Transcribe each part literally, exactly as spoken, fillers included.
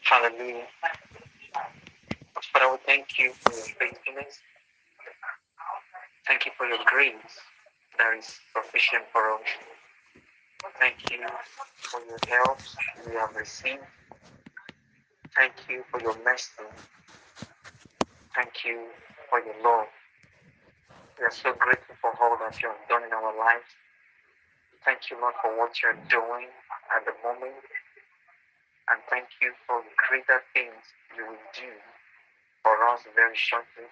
Hallelujah. Father, we thank you for your faithfulness. Thank you for your grace that is sufficient for us. Thank you for your help we have received. Thank you for your mercy. Thank you for your love. We are so grateful for all that you have done in our lives. Thank you, Lord, for what you are doing at the moment. And thank you for greater things you will do for us very shortly.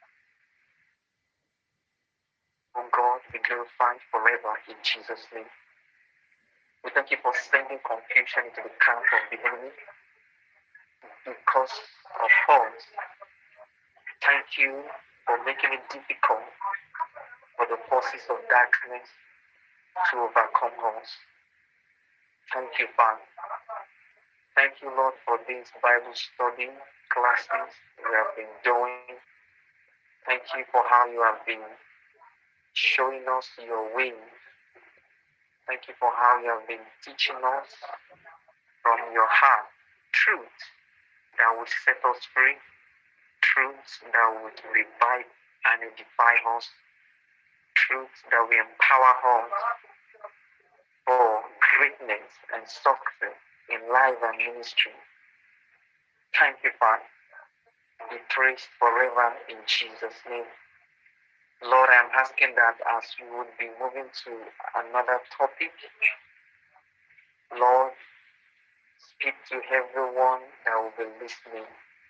Oh God, be glorified forever in Jesus' name. We thank you for sending confusion into the camp of the enemy because of us. Thank you for making it difficult for the forces of darkness to overcome us. Thank you, Father. Thank you, Lord, for this Bible study classes we have been doing. Thank you for how you have been showing us your way. Thank you for how you have been teaching us from your heart truth that would set us free, truth that would revive and edify us, truth that will empower us for greatness and success in life and ministry. Thank you, Father. Be praised forever in Jesus' name. Lord, I'm asking that as you would be moving to another topic, Lord, speak to everyone that will be listening.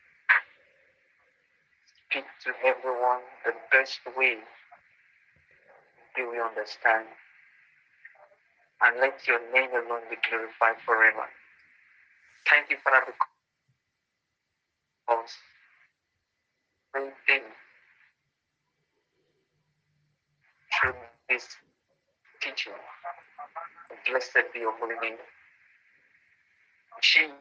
Speak to everyone the best way they will understand. And let your name alone be glorified forever. Thank you, Father, because everything through this teaching, blessed be your holy name. Jesus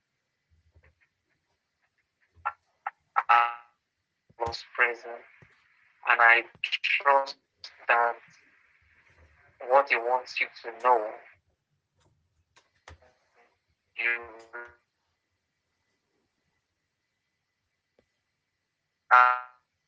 was present, and I trust that what he wants you to know, you are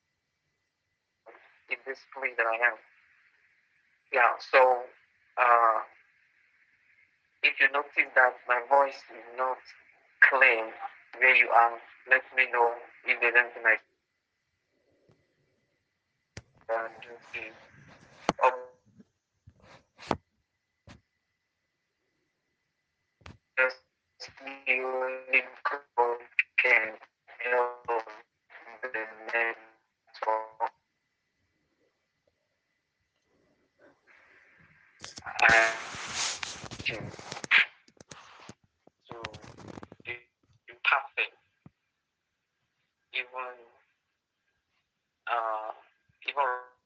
in this place that I am. Yeah, so uh, if you notice that my voice is not clear where you are, let me know if there's anything I can do. Or just you only God can help the network. And to, to be perfect, even uh, even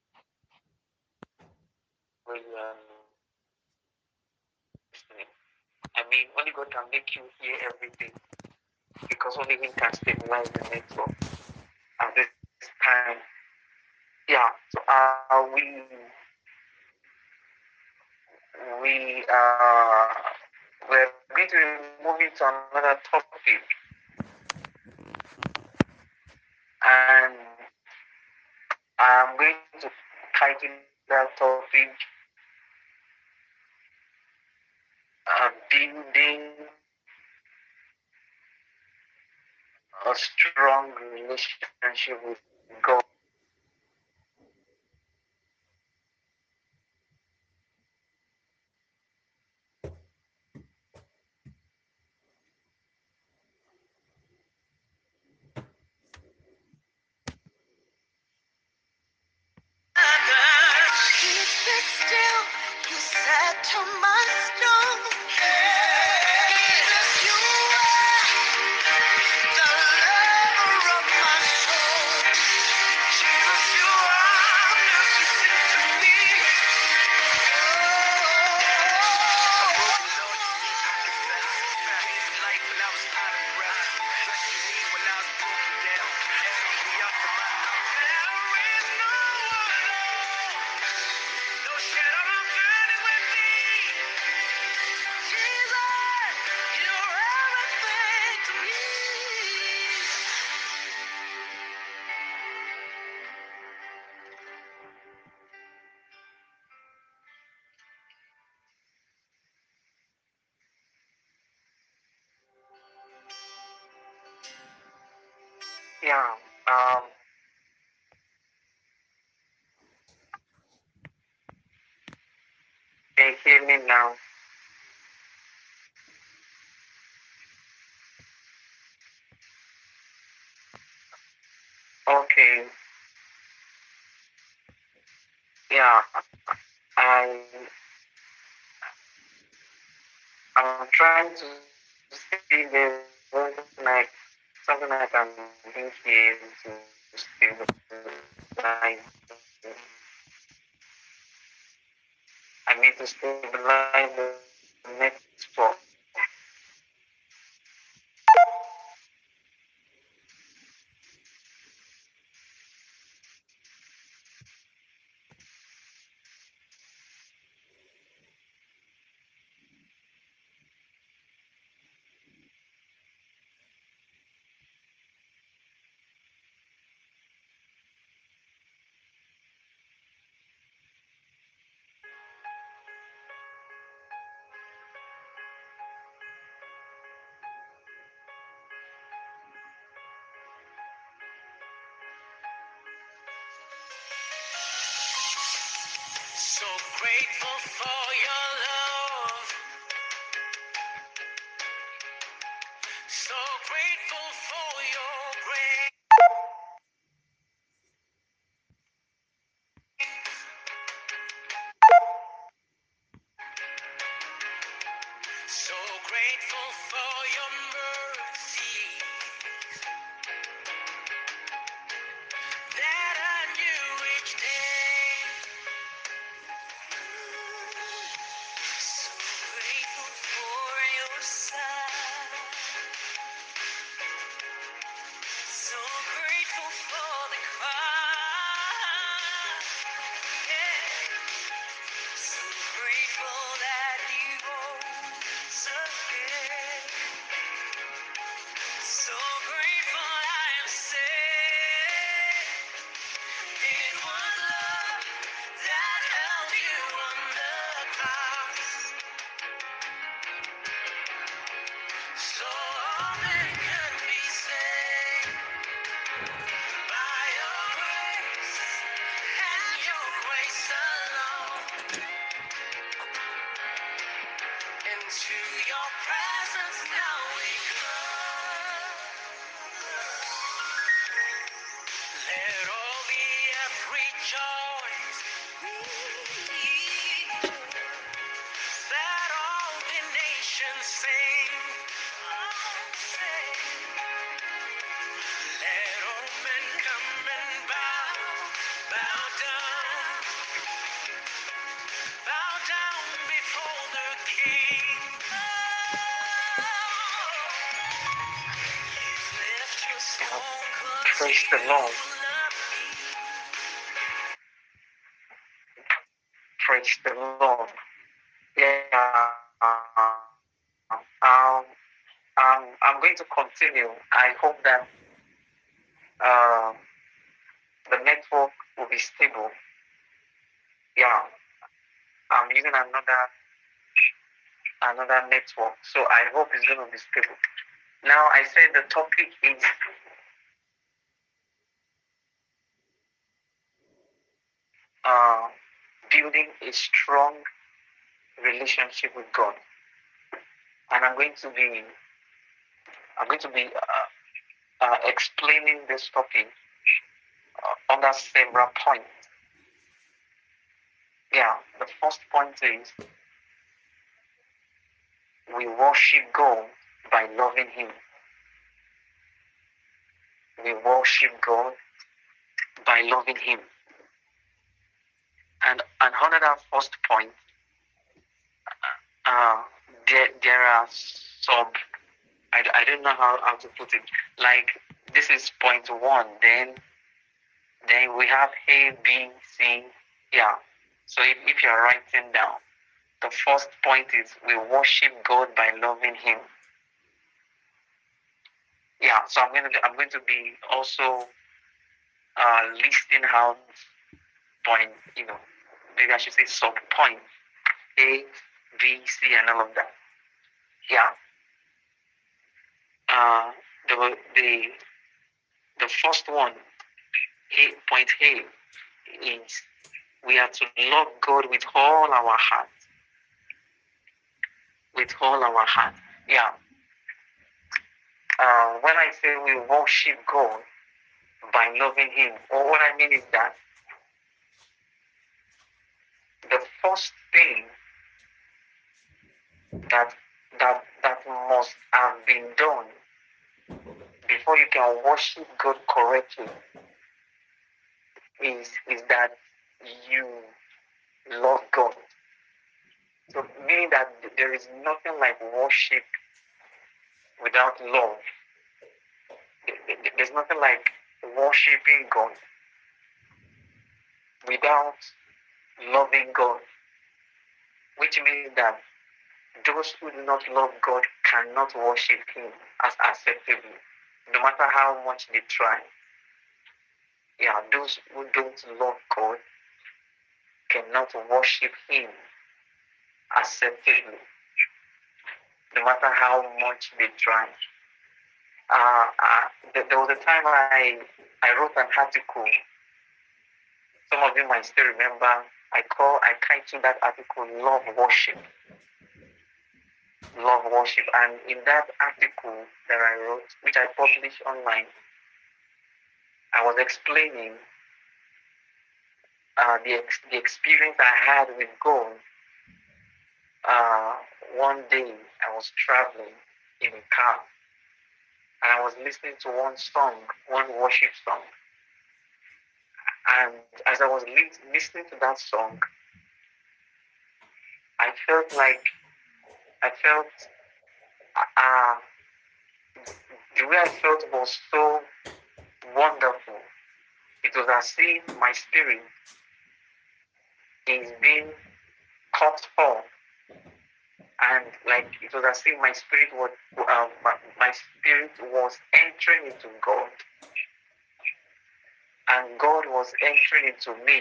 when you are listening. I mean, only God can make you hear everything because only Him can stabilize the network at this time. Yeah, so uh, we we uh we're going to move into another topic, and I'm going to title that topic uh, "Building a Strong Relationship with God." Still, you said to my stone, Jesus, you are the lover of my soul. Jesus, you are mercy to me. Life when I was out of breath, rescued me when I was broken down, picked me up from my there is no one, no shadow of turning with me. Jesus, you're everything to me. Yeah. Um. Can you hear me now? Okay. Yeah. I I'm trying to see the like something I can do here to stabilize. I need to stabilize the network. So grateful for your love. So grateful for your grace. So grateful for your mercy that I knew each day. So grateful for your son. So grateful for the cross. Yeah. So grateful that you rose again. So grateful I am saved. It was love that held you on the cross. So all men can be saved by your grace and your grace alone. Into your presence now we come. Let all the earth rejoice. Let all the nations sing. Oh, sing. Let all men come and bow, bow down, bow down before the King. Oh, lift your song, 'cause praise the Lord. Praise the Lord. Yeah. Um, um, I'm going to continue. I hope that uh, the network will be stable. Yeah. I'm using another another network, so I hope it's going to be stable. Now, I said the topic is uh, building a strong relationship with God, and I'm going to be I'm going to be uh, uh, explaining this topic uh, under several points. Yeah, the first point is we worship God by loving Him. We worship God by loving Him. And another first point, uh, there, there are sub, I, I don't know how, how to put it. Like, this is point one, then then we have A, B, C, yeah. So if, if you're writing down, the first point is we worship God by loving Him. Yeah, so I'm going to I'm going to be also uh, listing out point, you know, maybe I should say sub point A, B, C, and all of that. Yeah. Uh, the the The first one, A, point A, is we are to love God with all our heart. With all our heart. Yeah. Uh, when I say we worship God by loving Him, or what I mean is that the first thing that that that must have been done before you can worship God correctly is is that you love God. So meaning that there is nothing like worship without love. There's nothing like worshiping God without loving God, which means that those who do not love God cannot worship Him as acceptably, no matter how much they try. Yeah, those who don't love God cannot worship Him acceptably, no matter how much they try. Uh, uh, there was a time I I wrote an article. Some of you might still remember. I call I titled that article "Love Worship." Love Worship, and in that article that I wrote, which I published online, I was explaining uh, the ex- the experience I had with God. Uh, one day I was traveling in a car, and I was listening to one song, one worship song. And as I was li- listening to that song, I felt like I felt uh, the way I felt was so wonderful. It was as if my spirit is being cut off, and like it was as if my spirit was uh, my, my spirit was entering into God, and God was entering into me.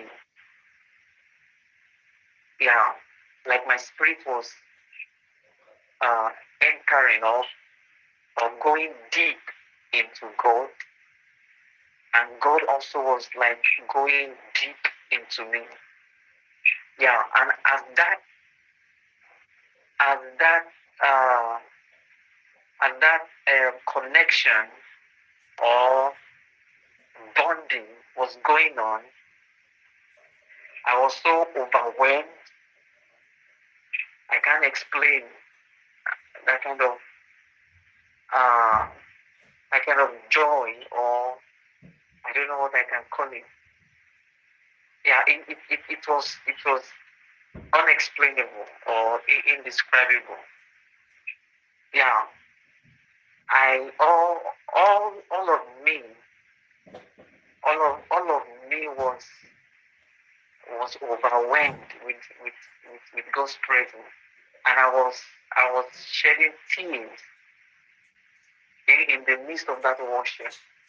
Yeah, like my spirit was uh, entering or or going deep into God, and God also was like going deep into me. Yeah, and as that as that uh, as that uh, connection or bonding was going on, I was so overwhelmed. I can't explain that kind of uh, that kind of joy, or I don't know what I can call it. Yeah, it, it, it, it was it was unexplainable or indescribable. Yeah, I all all all of me, all of all of me was was overwhelmed with with, with, with God's presence, and I was I was shedding tears in, in the midst of that worship.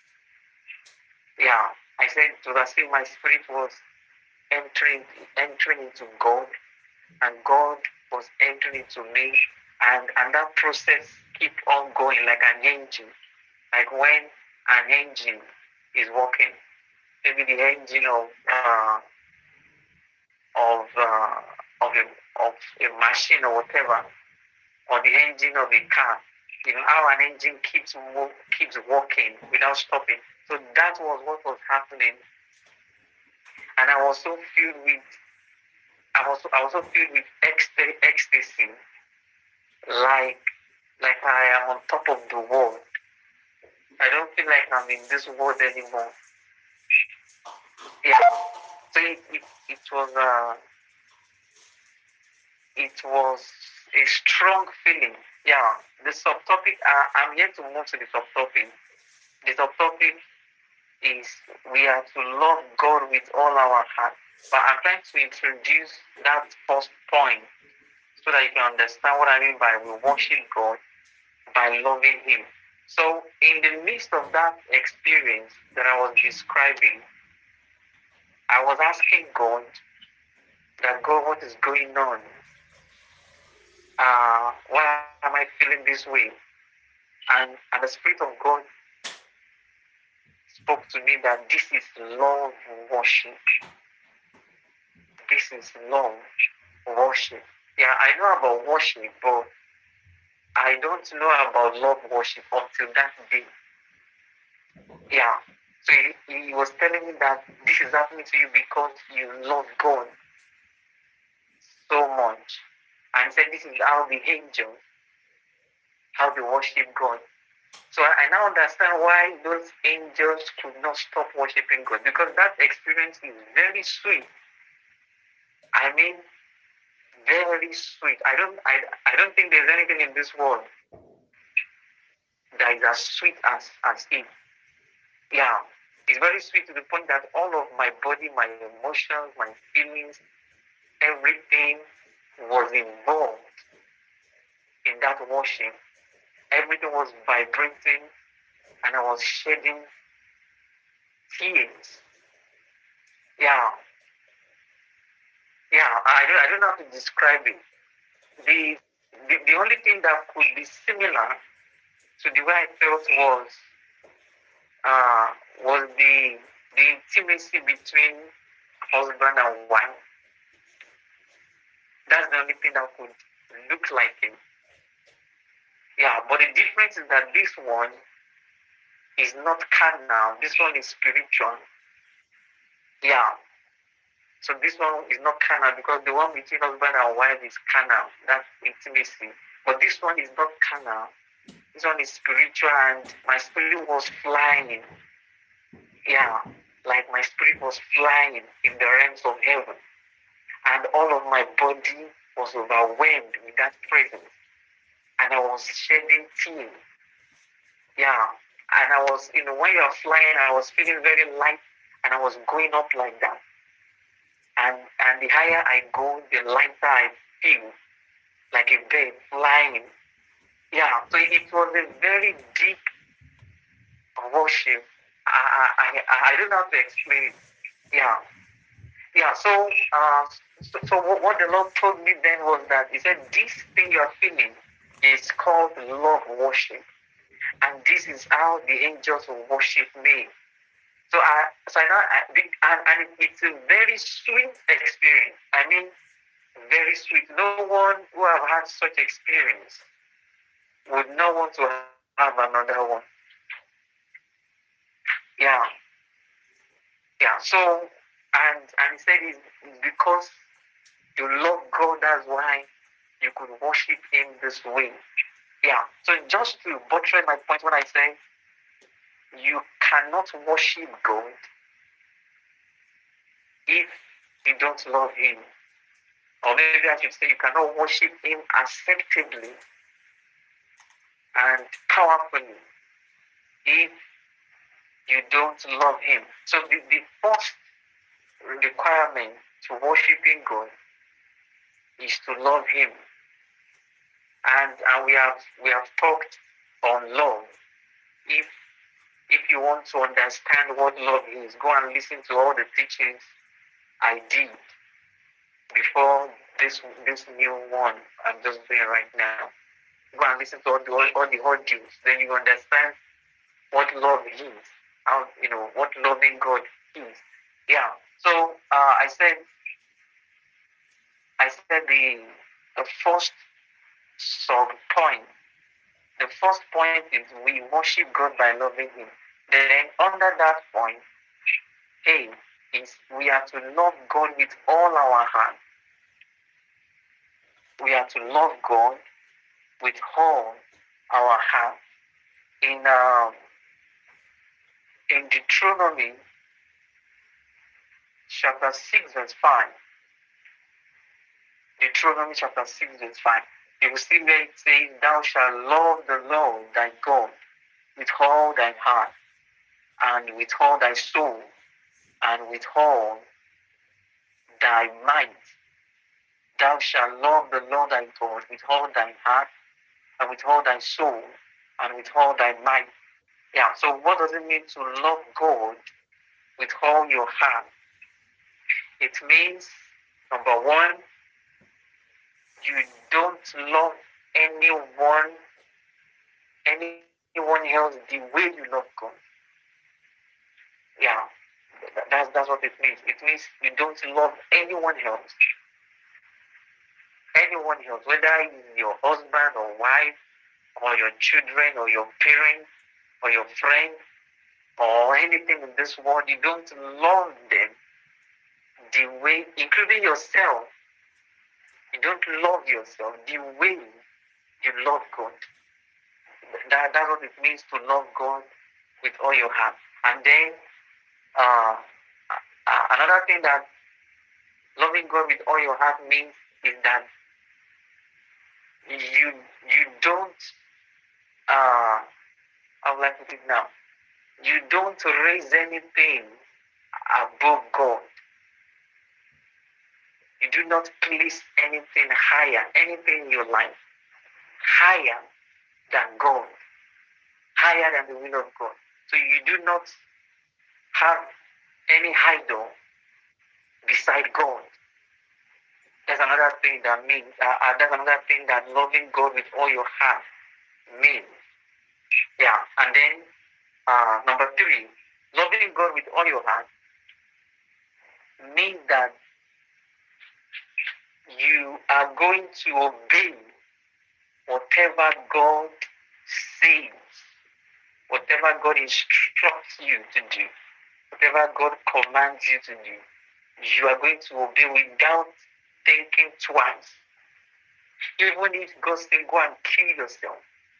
Yeah, I said to the same my spirit was entering entering into God, and God was entering into me, and and that process keep on going like an engine, like when an engine is working, maybe the engine of uh, of uh, of a of a machine or whatever, or the engine of a car. You know how an engine keeps mo- keeps working without stopping. So that was what was happening, and I was so filled with I was I was so filled with ecstasy, ecstasy, like like I am on top of the world. I don't feel like I'm in this world anymore. Yeah. So it, it, it was uh, it was a strong feeling. Yeah. The subtopic. Uh, I'm yet to move to the subtopic. The subtopic is we are to love God with all our heart. But I'm trying to introduce that first point so that you can understand what I mean by we worship God by loving Him. So, in the midst of that experience that I was describing, I was asking God that God, what is going on? Uh, why am I feeling this way? And, and the Spirit of God spoke to me that this is love worship. This is love worship. Yeah, I know about worship, but I don't know about love worship until that day. Yeah. So he, he was telling me that this is happening to you because you love God so much. And said this is how the angels, how they worship God. So I, I now understand why those angels could not stop worshiping God, because that experience is very sweet. I mean, very sweet. I don't I, I don't think there's anything in this world that is as sweet as, as it. Yeah. It's very sweet to the point that all of my body, my emotions, my feelings, everything was involved in that worship. Everything was vibrating and I was shedding tears. Yeah. Yeah. I don't I don't know how to describe it. The the, the only thing that could be similar to the way I felt was uh was the the intimacy between husband and wife. That's the only thing that could look like it. Yeah, but the difference is that this one is not carnal. This one is spiritual. Yeah. So this one is not carnal because the one between husband and wife is carnal. That's intimacy. But this one is not carnal. This one is spiritual, and my spirit was flying. Yeah. Like my spirit was flying in the realms of heaven. And all of my body was overwhelmed with that presence. And I was shedding tears. Yeah. And I was, you know, when you are flying, I was feeling very light and I was going up like that. And and the higher I go, the lighter I feel, like a bird flying. Yeah. So it was a very deep worship. I I I, I don't know how to explain it. Yeah. Yeah. So uh so, so what the Lord told me then was that He said, this thing you are feeling is called love worship. And this is how the angels will worship me. So I, so I, I and, and it's a very sweet experience. I mean, very sweet. No one who have had such experience would not want to have another one. Yeah, yeah. So and and he said it's because you love God, that's why you could worship Him this way. Yeah. So just to buttress my point, when I say you cannot worship God if you don't love Him. Or maybe I should say you cannot worship Him acceptably and powerfully if you don't love Him. So the, the first requirement to worshiping God is to love Him. And, and we have we have talked on love. If if you want to understand what love is, go and listen to all the teachings I did before this this new one I'm just doing right now. Go and listen to all the all the audios, then you understand what love is, how you know what loving God is. Yeah. So uh, I said I said the the first sub point. The first point is we worship God by loving Him. Then under that point, hey, is we are to love God with all our heart. We are to love God with all our heart. In um, in Deuteronomy chapter six verse five. Deuteronomy chapter six verse five. You will see where it says, thou shalt love the Lord thy God with all thy heart, and with all thy soul, and with all thy might. Thou shalt love the Lord thy God with all thy heart, and with all thy soul, and with all thy might. Yeah, so what does it mean to love God with all your heart? It means, number one, you don't love anyone, anyone else the way you love God. Yeah, that's that's what it means. It means you don't love anyone else, anyone else, whether your husband or wife or your children or your parents or your friend or anything in this world. You don't love them the way, including yourself. You don't love yourself the way you love God. That, that's what it means to love God with all your heart. And then uh, uh, another thing that loving God with all your heart means is that you you don't uh how will I put it now? You don't raise anything above God. You do not place anything higher, anything in your life higher than God, higher than the will of God. So you do not have any idol beside God. That's another thing that means. Uh, uh, that's another thing that loving God with all your heart means. Yeah, and then uh, number three, loving God with all your heart means that you are going to obey whatever God says, whatever God instructs you to do, whatever God commands you to do. You are going to obey without thinking twice. Even if God says go and kill yourself,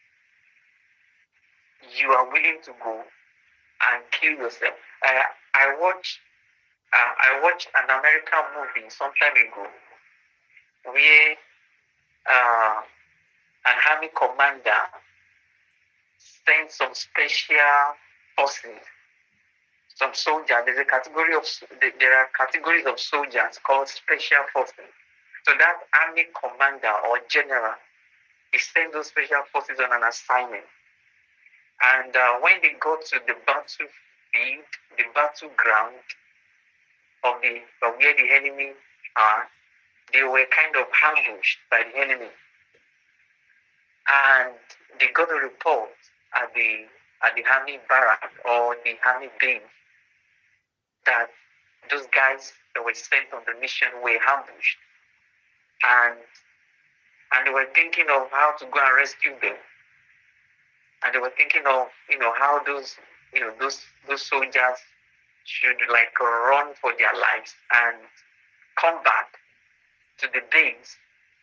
you are willing to go and kill yourself. Uh, I watched uh, I watched an American movie some time ago where uh, an army commander sent some special forces, some soldiers. There's a category of there are categories of soldiers called special forces. So that army commander or general, he sent those special forces on an assignment. And uh, when they got to the battlefield, the battleground of the of where the enemy are, they were kind of ambushed by the enemy. And they got a report at the at the army barrack or the army base that those guys that were sent on the mission were ambushed. And and they were thinking of how to go and rescue them. And they were thinking of, you know, how those, you know, those those soldiers should like run for their lives and come back to the base.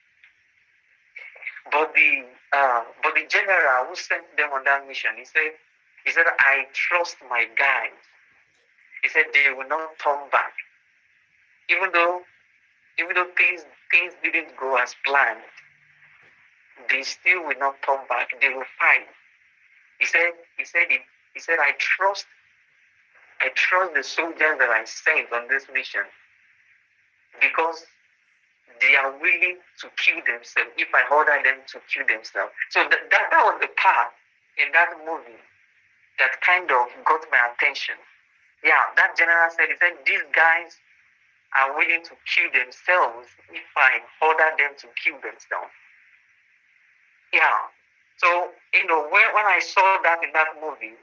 But the uh, but the general who sent them on that mission, he said, he said, I trust my guys. He said they will not turn back, even though even though things things didn't go as planned. They still will not turn back. They will fight. He said, he said, he, he said, I trust, I trust the soldiers that I sent on this mission because they are willing to kill themselves if I order them to kill themselves. So that, that, that was the part in that movie that kind of got my attention. Yeah, that general said, he said, these guys are willing to kill themselves if I order them to kill themselves. Yeah. So, you know, when, when I saw that in that movie,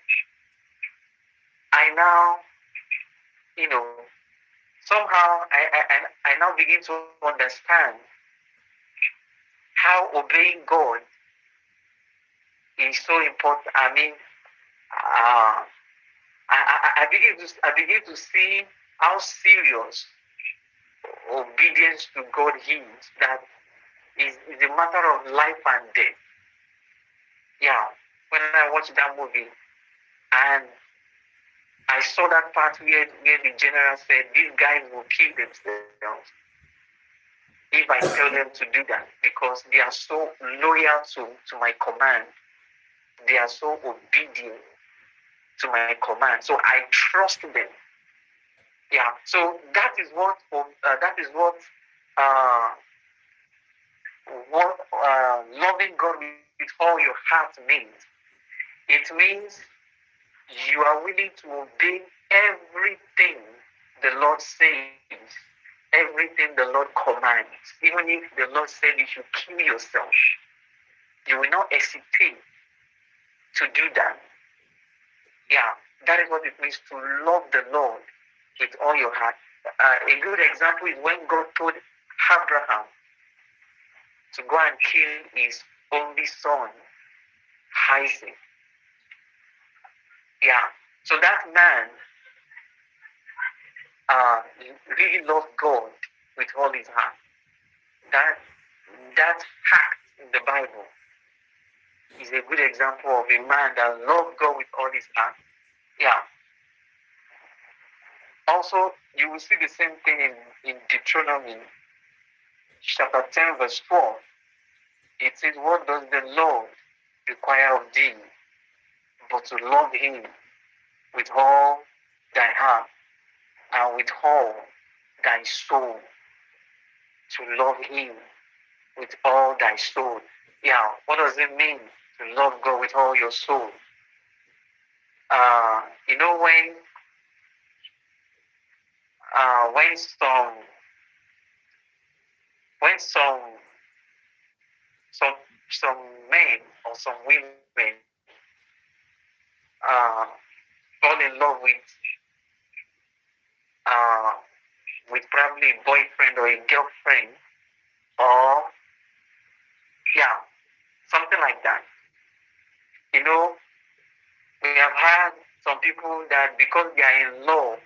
I now, you know, somehow I, I, I now begin to understand how obeying God is so important. I mean, uh, I, I, I begin to I begin to see how serious obedience to God is. That is, is a matter of life and death. Yeah, when I watched that movie and I saw that part where, where the general said these guys will kill themselves if I tell them to do that because they are so loyal to, to my command. They are so obedient to my command. So I trust them. Yeah. So that is what uh, that is what uh, what uh, loving God with all your heart means. It means you are willing to obey everything the Lord says, everything the Lord commands. Even if the Lord said you should kill yourself, you will not hesitate to do that. Yeah. That is what it means to love the Lord with all your heart. Uh, a good example is when God told Abraham to go and kill his only son, Isaac. Yeah. So that man uh, really loved God with all his heart. That that act in the Bible is a good example of a man that loved God with all his heart. Yeah. Also, you will see the same thing in, in Deuteronomy chapter ten, verse twelve. It says, what does the Lord require of thee, but to love him with all thy heart and with all thy soul? To love him with all thy soul. Yeah, what does it mean to love God with all your soul? Uh, you know, when uh, when some when some some some men or some women uh, fall in love with uh, with probably a boyfriend or a girlfriend, or yeah, something like that. You know, we have had some people that because they are in love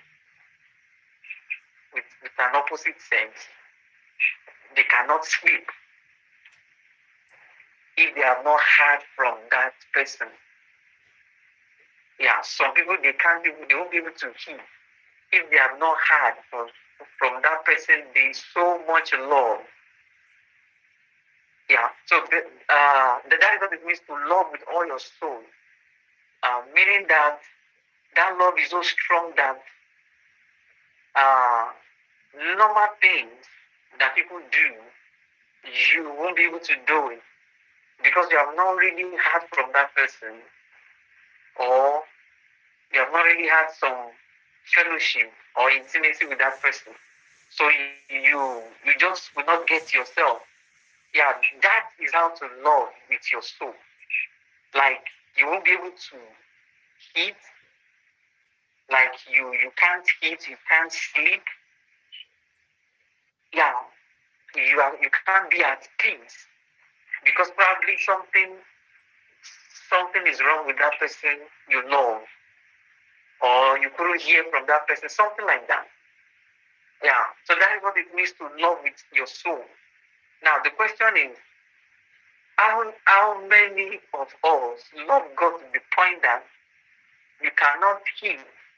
with, with an opposite sex, they cannot sleep if they have not heard from that person. Yeah, some people they can't be, they won't be able to hear if they have not heard from, from that person. There is so much love. Yeah, so the, uh, the, that is what it means to love with all your soul. Uh, meaning that that love is so strong that uh, normal things that people do, you won't be able to do it because you have not really heard from that person, or you have not really had some fellowship or intimacy with that person. So you you, you just will not get yourself. Yeah, that is how to love with your soul. Like you won't be able to eat, like you you can't eat, you can't sleep. Yeah, you are you can't be at peace because probably something something is wrong with that person you love, or you couldn't hear from that person, something like that. Yeah, so that is what it means to love with your soul. Now the question is, how how many of us love God to the point that you cannot hear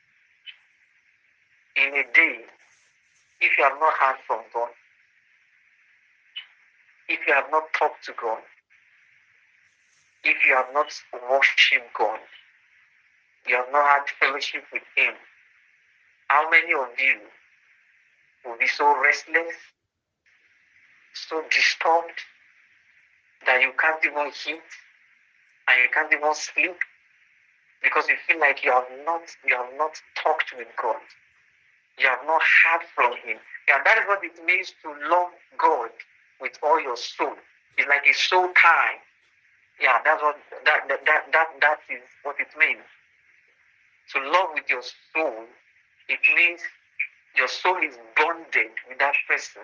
in a day if you have not heard from God, if you have not talked to God, if you have not worshipped God, you have not had fellowship with Him? How many of you will be so restless, so disturbed that you can't even eat and you can't even sleep because you feel like you have not you have not talked with God, you have not heard from Him? Yeah, that is what it means to love God with all your soul. It's like a soul tie. Yeah, that's what that that that that, that is what it means. To love with your soul, it means your soul is bonded with that person,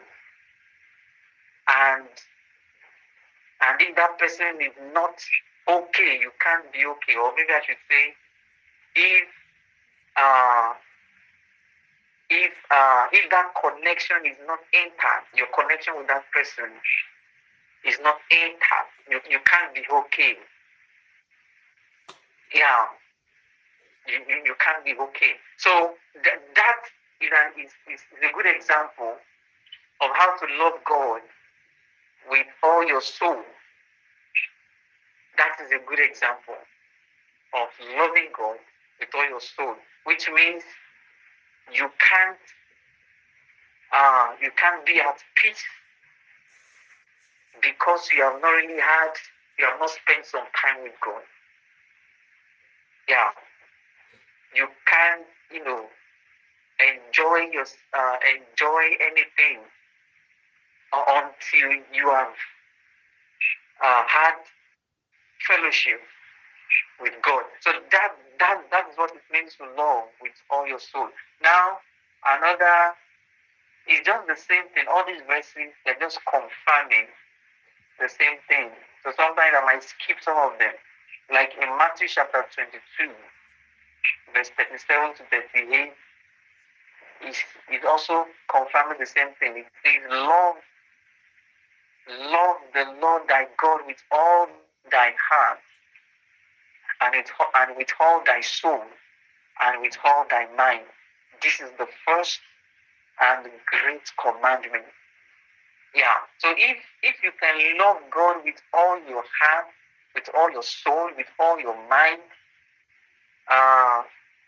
and and if that person is not okay, you can't be okay. Or maybe I should say, if uh if uh if that connection is not intact, your connection with that person is not intact, you, you can't be okay. Yeah, you, you, you can't be okay. So that that is, an, is, is a good example of how to love God with all your soul. That is a good example of loving God with all your soul, which means you can't uh, you can't be at peace because you have not really had you have not spent some time with God. Yeah, you can't you know enjoy your uh, enjoy anything until you have uh, had fellowship with God. So that that that's what it means to love with all your soul. Now, another is just the same thing. All these verses, they're just confirming the same thing. So sometimes I might skip some of them. Like in Matthew chapter twenty-two, verse thirty-seven to thirty-eight, is is also confirming the same thing. It says, love, love the Lord thy God with all thy heart, and with, and with all thy soul, and with all thy mind. This is the first and great commandment. Yeah. So if if you can love God with all your heart, with all your soul, with all your mind, uh,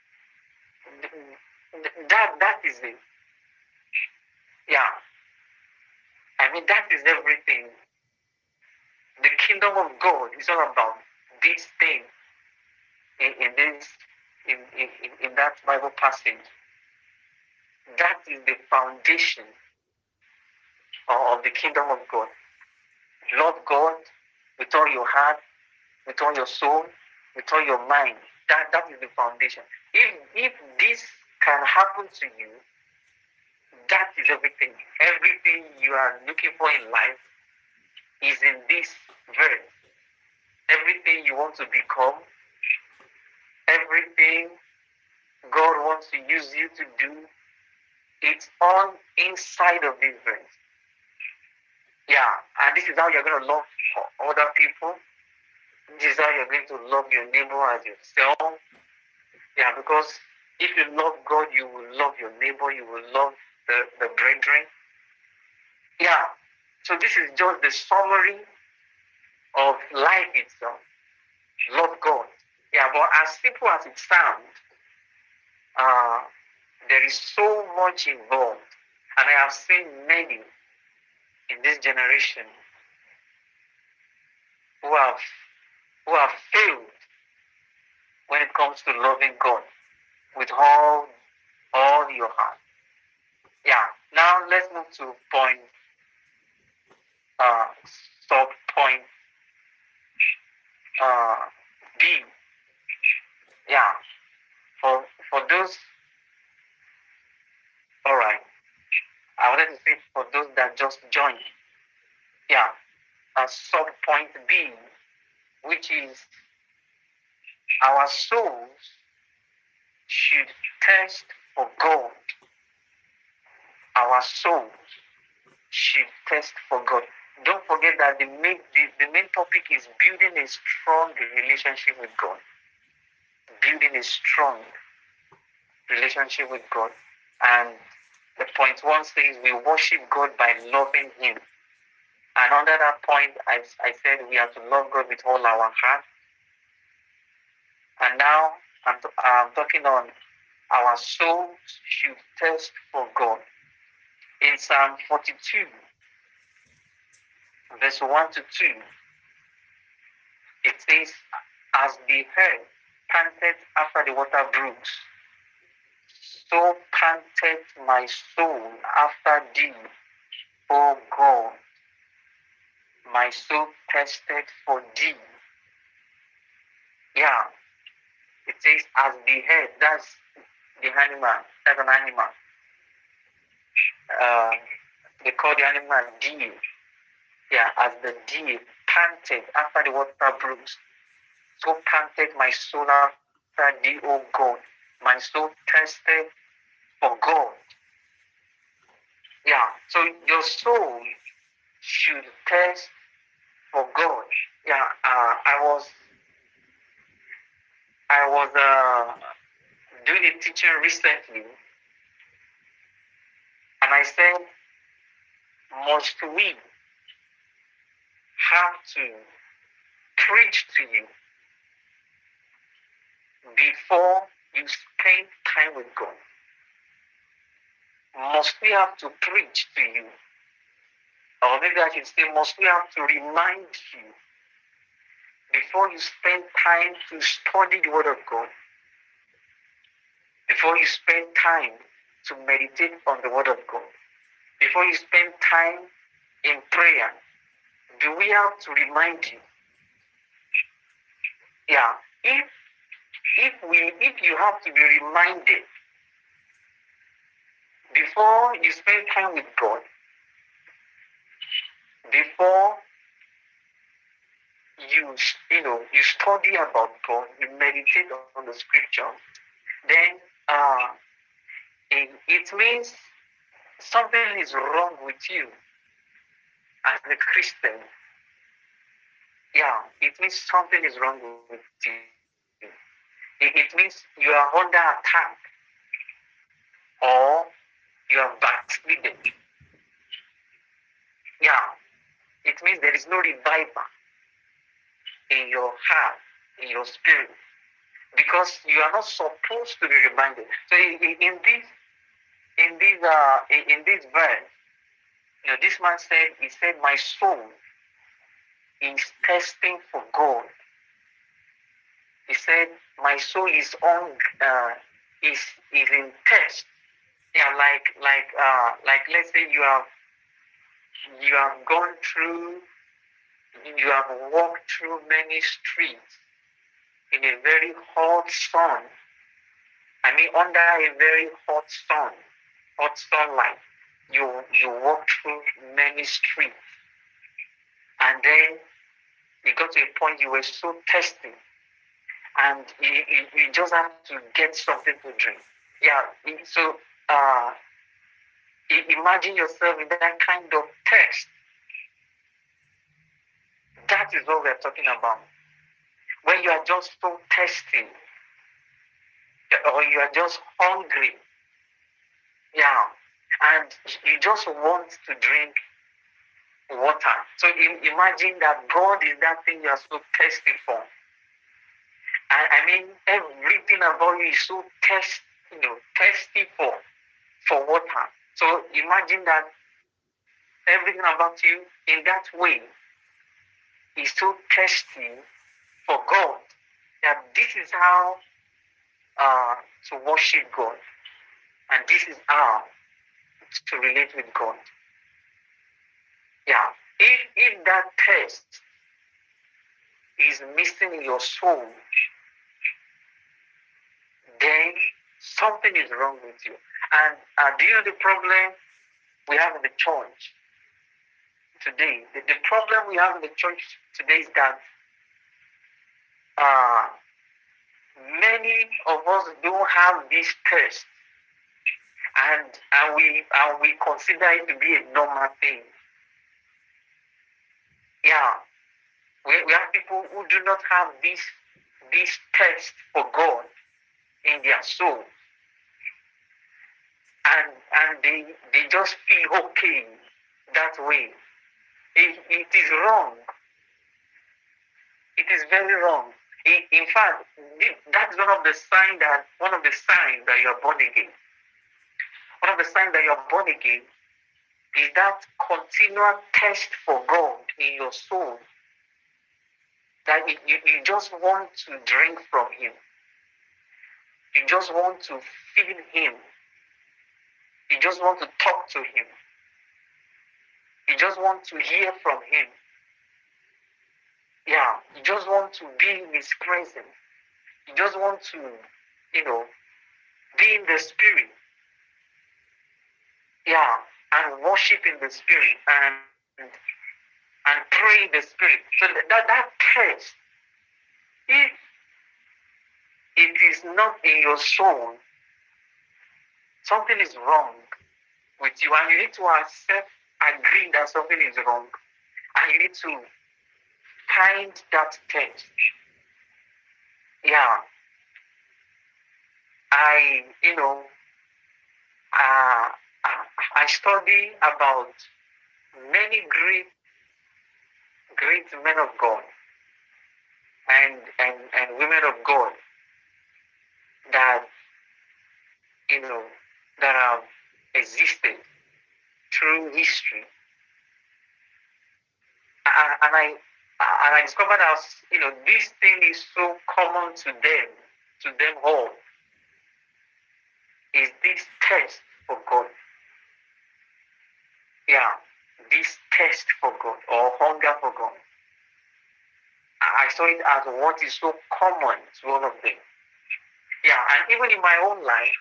that that is it. Yeah. I mean that is everything. The kingdom of God is all about this thing in, in this in, in, in that Bible passage. That is the foundation of the kingdom of God. Love God with all your heart, with all your soul, with all your mind. That that is the foundation. If if this can happen to you, that is everything. Everything you are looking for in life is in this verse. Everything you want to become, everything God wants to use you to do, it's all inside of this verse. Yeah, and this is how you're going to love other people. This is how you're going to love your neighbor as yourself. Yeah, because if you love God, you will love your neighbor, you will love the, the brethren. Yeah, so this is just the summary of life itself. Love God. Yeah, but as simple as it sounds, uh, there is so much involved. And I have seen many in this generation who have who have failed when it comes to loving God with all all your heart. Yeah. Now let's move to point uh sub point uh B. Yeah. For for those all right. I wanted to say for those that just joined. Yeah. A sub point B, which is our souls should thirst for God. Our souls should thirst for God. Don't forget that the main the, the main topic is building a strong relationship with God. Building a strong relationship with God. And the point one says we worship God by loving Him. And under that point, I, I said we have to love God with all our heart. And now I'm, I'm talking on our souls should thirst for God. In Psalm forty-two, verse one to two, it says, as the herd panted after the water brooks, so panted my soul after thee, O God. My soul thirsted for thee. Yeah, it says, as the herd, that's the animal, that's an animal. Uh, they call the animal deer. Yeah, as the deer panted after the water brooks, so panted my soul after thee, O God. My soul thirsted for God. Yeah, so your soul should thirst for God. Yeah, uh, I was I was uh, doing a teaching recently, and I said, must we have to preach to you before you spend time with God? Must we have to preach to you? Or maybe I should say, must we have to remind you before you spend time to study the Word of God? Before you spend time to meditate on the Word of God? Before you spend time in prayer? Do we have to remind you? Yeah, if if we, if you have to be reminded before you spend time with God, before you, you know, you study about God, you meditate on the scripture, then uh, it, it means something is wrong with you as a Christian. Yeah, it means something is wrong with you. It, it means you are under attack or you are backslidden. Yeah, it means there is no revival in your heart, in your spirit, because you are not supposed to be reminded. So in, in this, in this, uh, in, in this verse, you know, this man said, he said, my soul is thirsting for God. He said, my soul is on, uh, is is in thirst. Yeah, like like uh, like let's say you have you have gone through, you have walked through many streets in a very hot sun. I mean, under a very hot sun, hot sunlight. You you walk through many streets, and then you got to a point you were so thirsty, and you, you, you just have to get something to drink. Yeah, so uh, imagine yourself in that kind of thirst. That is what we're talking about. When you are just so thirsty, or you are just hungry, yeah, and you just want to drink water. So imagine that God is that thing you are so thirsty for. I, I mean, everything about you is so thirsty, you know, thirsty for for water. So imagine that everything about you in that way is so thirsty for God. That this is how uh, to worship God, and this is how to relate with God. Yeah, if if that thirst is missing in your soul, then something is wrong with you. And uh, do you know the problem we have in the church today? The, the problem we have in the church today is that uh, many of us don't have this thirst, and and we and we consider it to be a normal thing. Yeah, we, we have people who do not have this this thirst for God in their soul, and and they they just feel okay that way. It, it is wrong. It is very wrong. In, in fact, that's one of the signs that one of the signs that you are born again. One of the signs that you are born again is that continual thirst for God in your soul. That you, you, you just want to drink from Him. You just want to feel Him. You just want to talk to Him. You just want to hear from Him. Yeah, you just want to be in His presence. You just want to, you know, be in the Spirit. Yeah, and worship in the Spirit and and pray in the Spirit. So that that thirst, if it is not in your soul, something is wrong with you, and you need to accept, agree that something is wrong, and you need to find that thirst. Yeah, I, you know, uh, I study about many great, great men of God and, and, and women of God that, you know, that have existed through history. And, and I and I discovered that, you know, this thing is so common to them, to them all, is this thirst for God. Yeah, this thirst for God or hunger for God. I saw it as what is so common to all of them. even in my own life,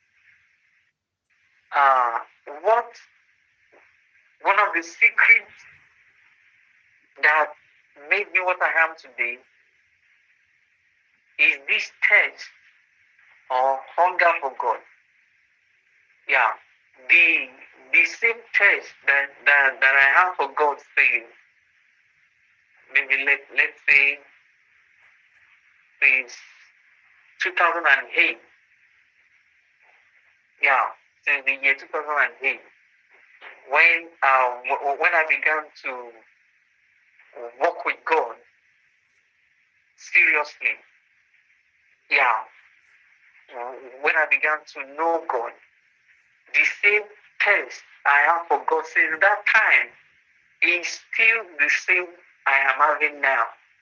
uh, what one of the secrets that made me what I am today is this thirst or hunger for God. Yeah, the the same thirst that that, that I have for God, saying maybe let let's say since two thousand eight. Yeah, since the year two thousand eight, when uh, w- when I began to walk with God seriously. Yeah, when I began to know God, the same thirst I have for God since that time is still the same I am having now.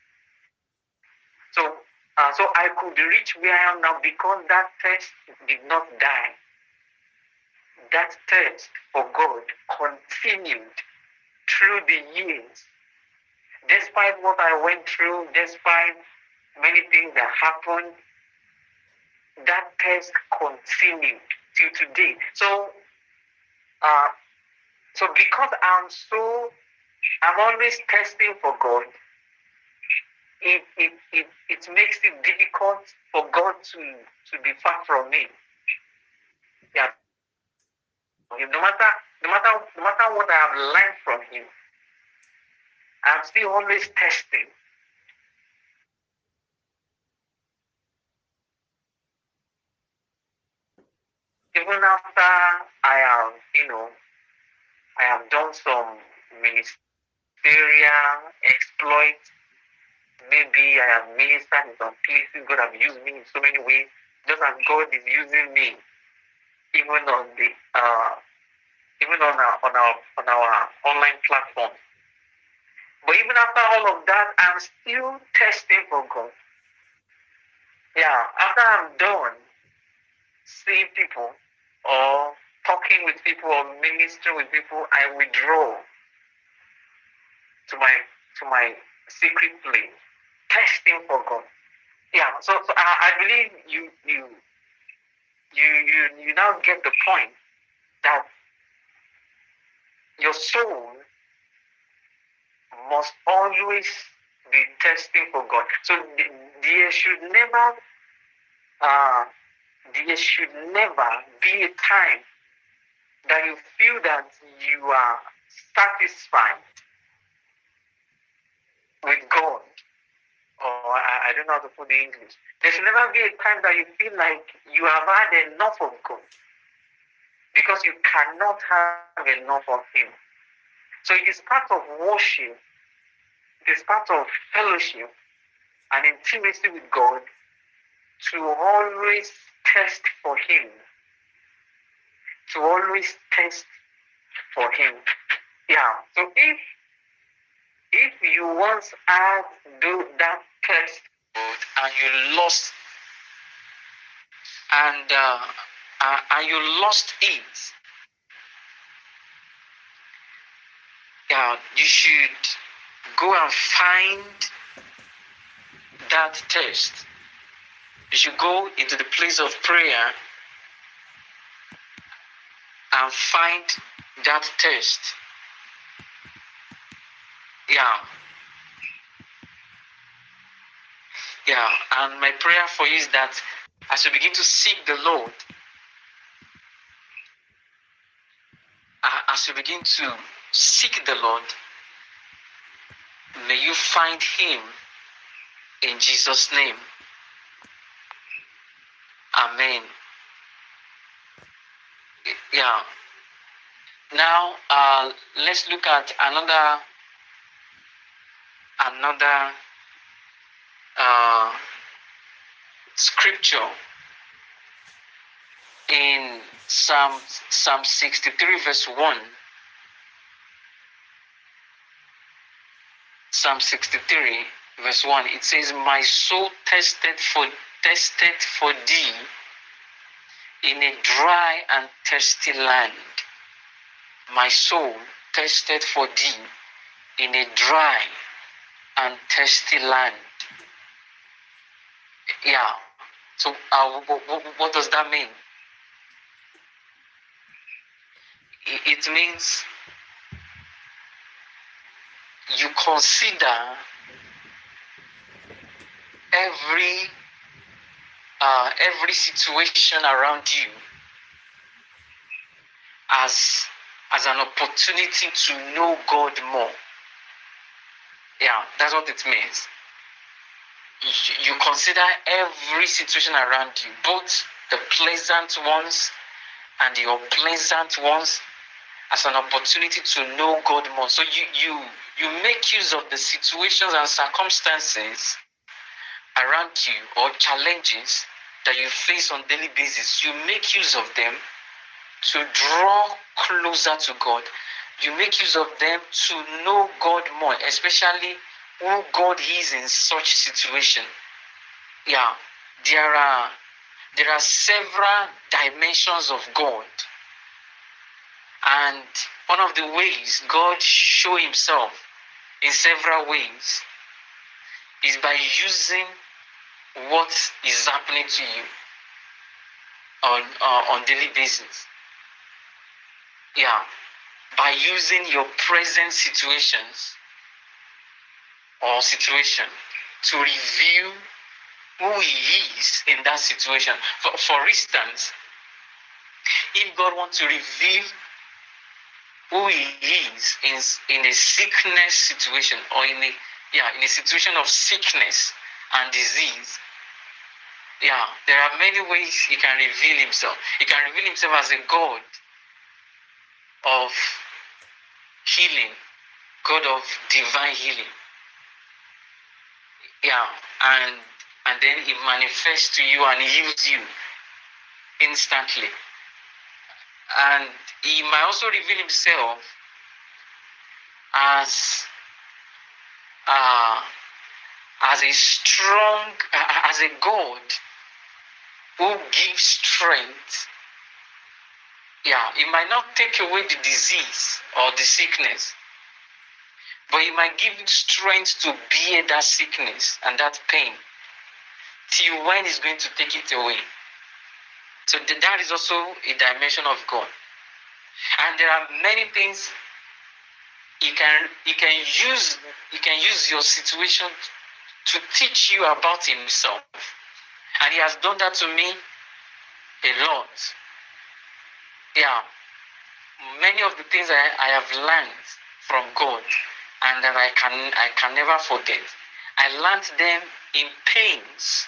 So, uh, so I could reach where I am now because that thirst did not die. That thirst for God continued through the years. Despite what I went through, despite many things that happened, that thirst continued till today. So, uh, so because I'm so, I'm always thirsting for God, it, it, it, it makes it difficult for God to, to be far from me. Yeah. No matter, no matter, no matter what I have learned from Him, I'm still always testing. Even after I have, you know, I have done some ministerial exploits. Maybe I have ministered in some places. God have used me in so many ways. Just as God is using me, even on the, uh, even on our, on our, on our online platform. But even after all of that, I'm still testing for God. Yeah, after I'm done seeing people or talking with people or ministering with people, I withdraw to my to my secret place, testing for God. Yeah, so, so I, I believe you you you you you now get the point that your soul must always be testing for God. So there should never uh there should never be a time that you feel that you are satisfied with God. Or I, I don't know how to put the English. There should never be a time that you feel like you have had enough of God. Because you cannot have enough of Him. So it is part of worship, it is part of fellowship and intimacy with God to always test for Him. To always test for Him. Yeah. So if if you once had do that test and you lost and uh, uh, and you lost it, yeah, you should go and find that test. You should go into the place of prayer and find that test. Yeah. Yeah. And my prayer for you is that as you begin to seek the Lord, uh, as you begin to seek the Lord, may you find Him in Jesus' name. Amen. Yeah. Now, uh, let's look at another another uh, scripture in Psalm Psalm sixty-three, verse one. Psalm sixty-three, verse one. It says, "My soul tested for tested for thee in a dry and thirsty land." My soul tested for thee in a dry and thirsty land. Yeah. So uh, what, what, what does that mean? It, it means you consider every uh, every situation around you as as an opportunity to know God more. Yeah, that's what it means. You, you consider every situation around you, both the pleasant ones and the unpleasant ones, as an opportunity to know God more. So you you you make use of the situations and circumstances around you or challenges that you face on daily basis. You make use of them to draw closer to God. You make use of them to know God more, especially who God is in such situation. Yeah, there are there are several dimensions of God, and one of the ways God show Himself in several ways is by using what is happening to you on uh, on daily basis. Yeah, by using your present situations or situation to reveal who He is in that situation. For, for instance, if God wants to reveal who He is in, in a sickness situation, or in a yeah in a situation of sickness and disease, yeah, there are many ways He can reveal Himself. He can reveal Himself as a God of healing, God of divine healing. Yeah, and and then He manifests to you and heals you instantly. And He might also reveal Himself as uh, as a strong, uh, as a God who gives strength. Yeah, He might not take away the disease or the sickness, but He might give you strength to bear that sickness and that pain till when He's going to take it away. So that is also a dimension of God. And there are many things He can He can use He can use your situation to teach you about Himself. And He has done that to me a lot. Yeah. Many of the things I, I have learned from God and that I can I can never forget. I learned them in pains.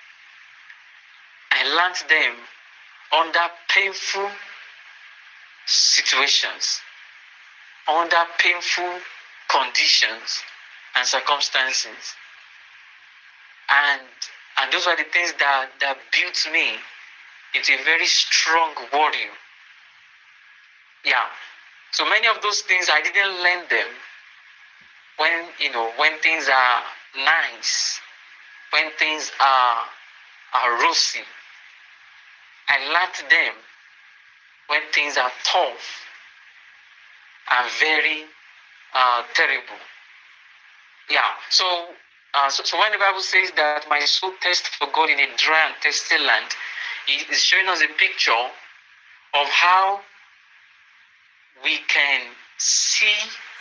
I learned them under painful situations, under painful conditions and circumstances. And and those are the things that, that built me into a very strong warrior. Yeah. So many of those things I didn't learn them when you know when things are nice, when things are are rosy. I learned them when things are tough and very uh, terrible. Yeah. So, uh, so so when the Bible says that my soul thirsts for God in a dry and thirsty land, it is showing us a picture of how we can see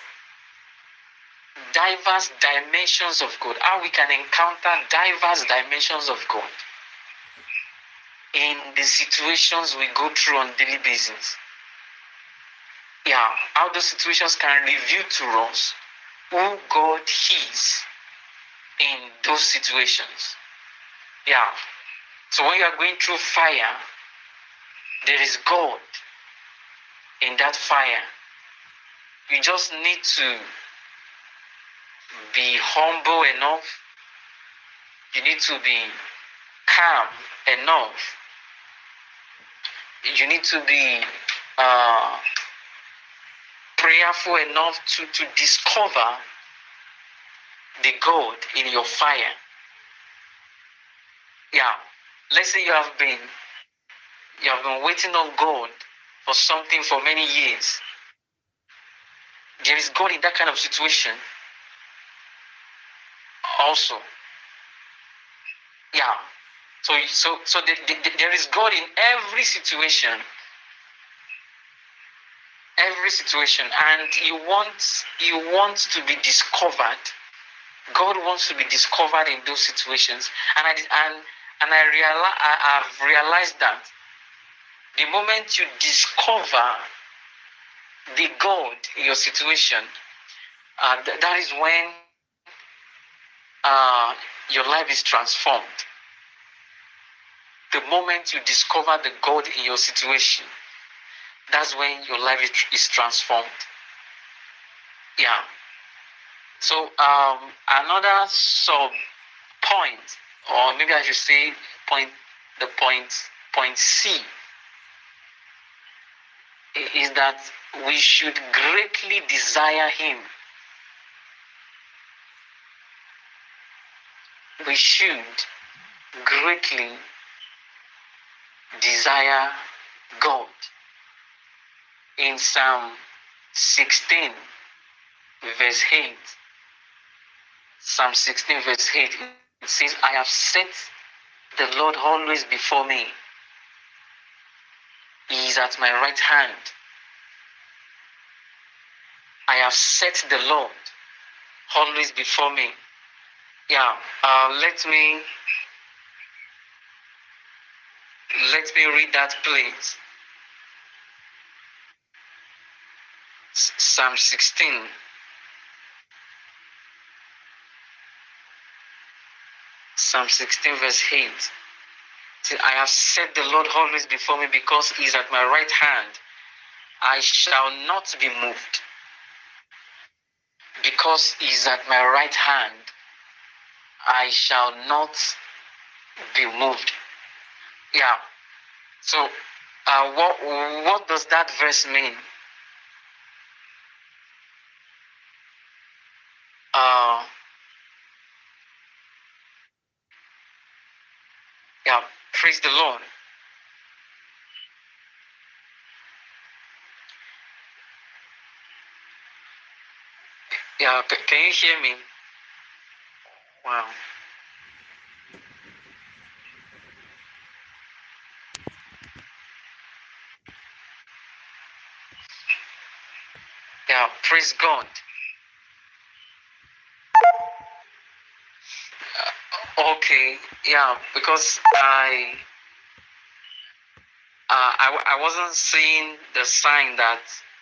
diverse dimensions of God, how we can encounter diverse dimensions of God in the situations we go through on daily basis. Yeah, how those situations can reveal to us who God is in those situations. Yeah. So when you are going through fire, there is God in that fire. You just need to be humble enough. You need to be calm enough. You need to be uh, prayerful enough to, to discover the God in your fire. Yeah. Let's say you have been you have been waiting on God for something for many years. There is God in that kind of situation also. Yeah. So, so, so the, the, the, there is God in every situation, every situation, and He wants, He wants to be discovered. God wants to be discovered in those situations, and I and and I realize I have realized that the moment you discover the God in your situation, uh, th- that is when uh, your life is transformed. The moment you discover the God in your situation, that's when your life is, is transformed. Yeah. So um, another sub point, or maybe I should say point, the point, point C, is that we should greatly desire Him. We should greatly desire God. In Psalm sixteen, verse eight, Psalm sixteen, verse eight, it says, I have set the Lord always before me. He is at my right hand. I have set the Lord always before me. Yeah, uh, let me let me read that, please. Psalm sixteen. Psalm sixteen, verse eight. See, I have set the Lord always before me, because He is at my right hand. I shall not be moved. Because He is at my right hand, I shall not be moved. Yeah. So, uh, what what does that verse mean? Uh, yeah. Praise the Lord. Yeah. c- Can you hear me? Wow. Yeah. Praise God. Okay. Yeah. Because I uh, I w- I wasn't seeing the sign that.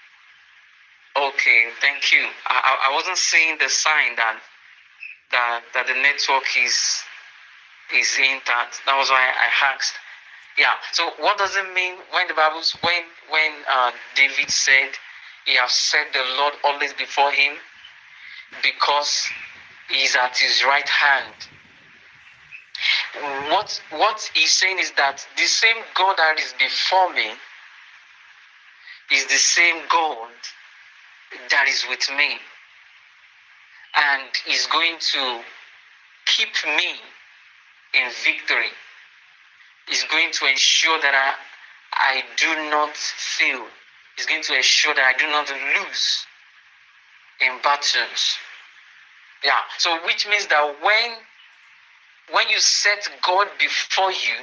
Okay. Thank you. I I I wasn't seeing the sign that that that the network is is intact. That was why I asked. Yeah. So what does it mean when the Bible's when when uh, David said he has set the Lord always before him, because he is at his right hand? What what he's saying is that the same God that is before me is the same God that is with me, and is going to keep me in victory. Is going to ensure that I I do not fail. Is going to ensure that I do not lose in battles. Yeah. So which means that when when you set God before you,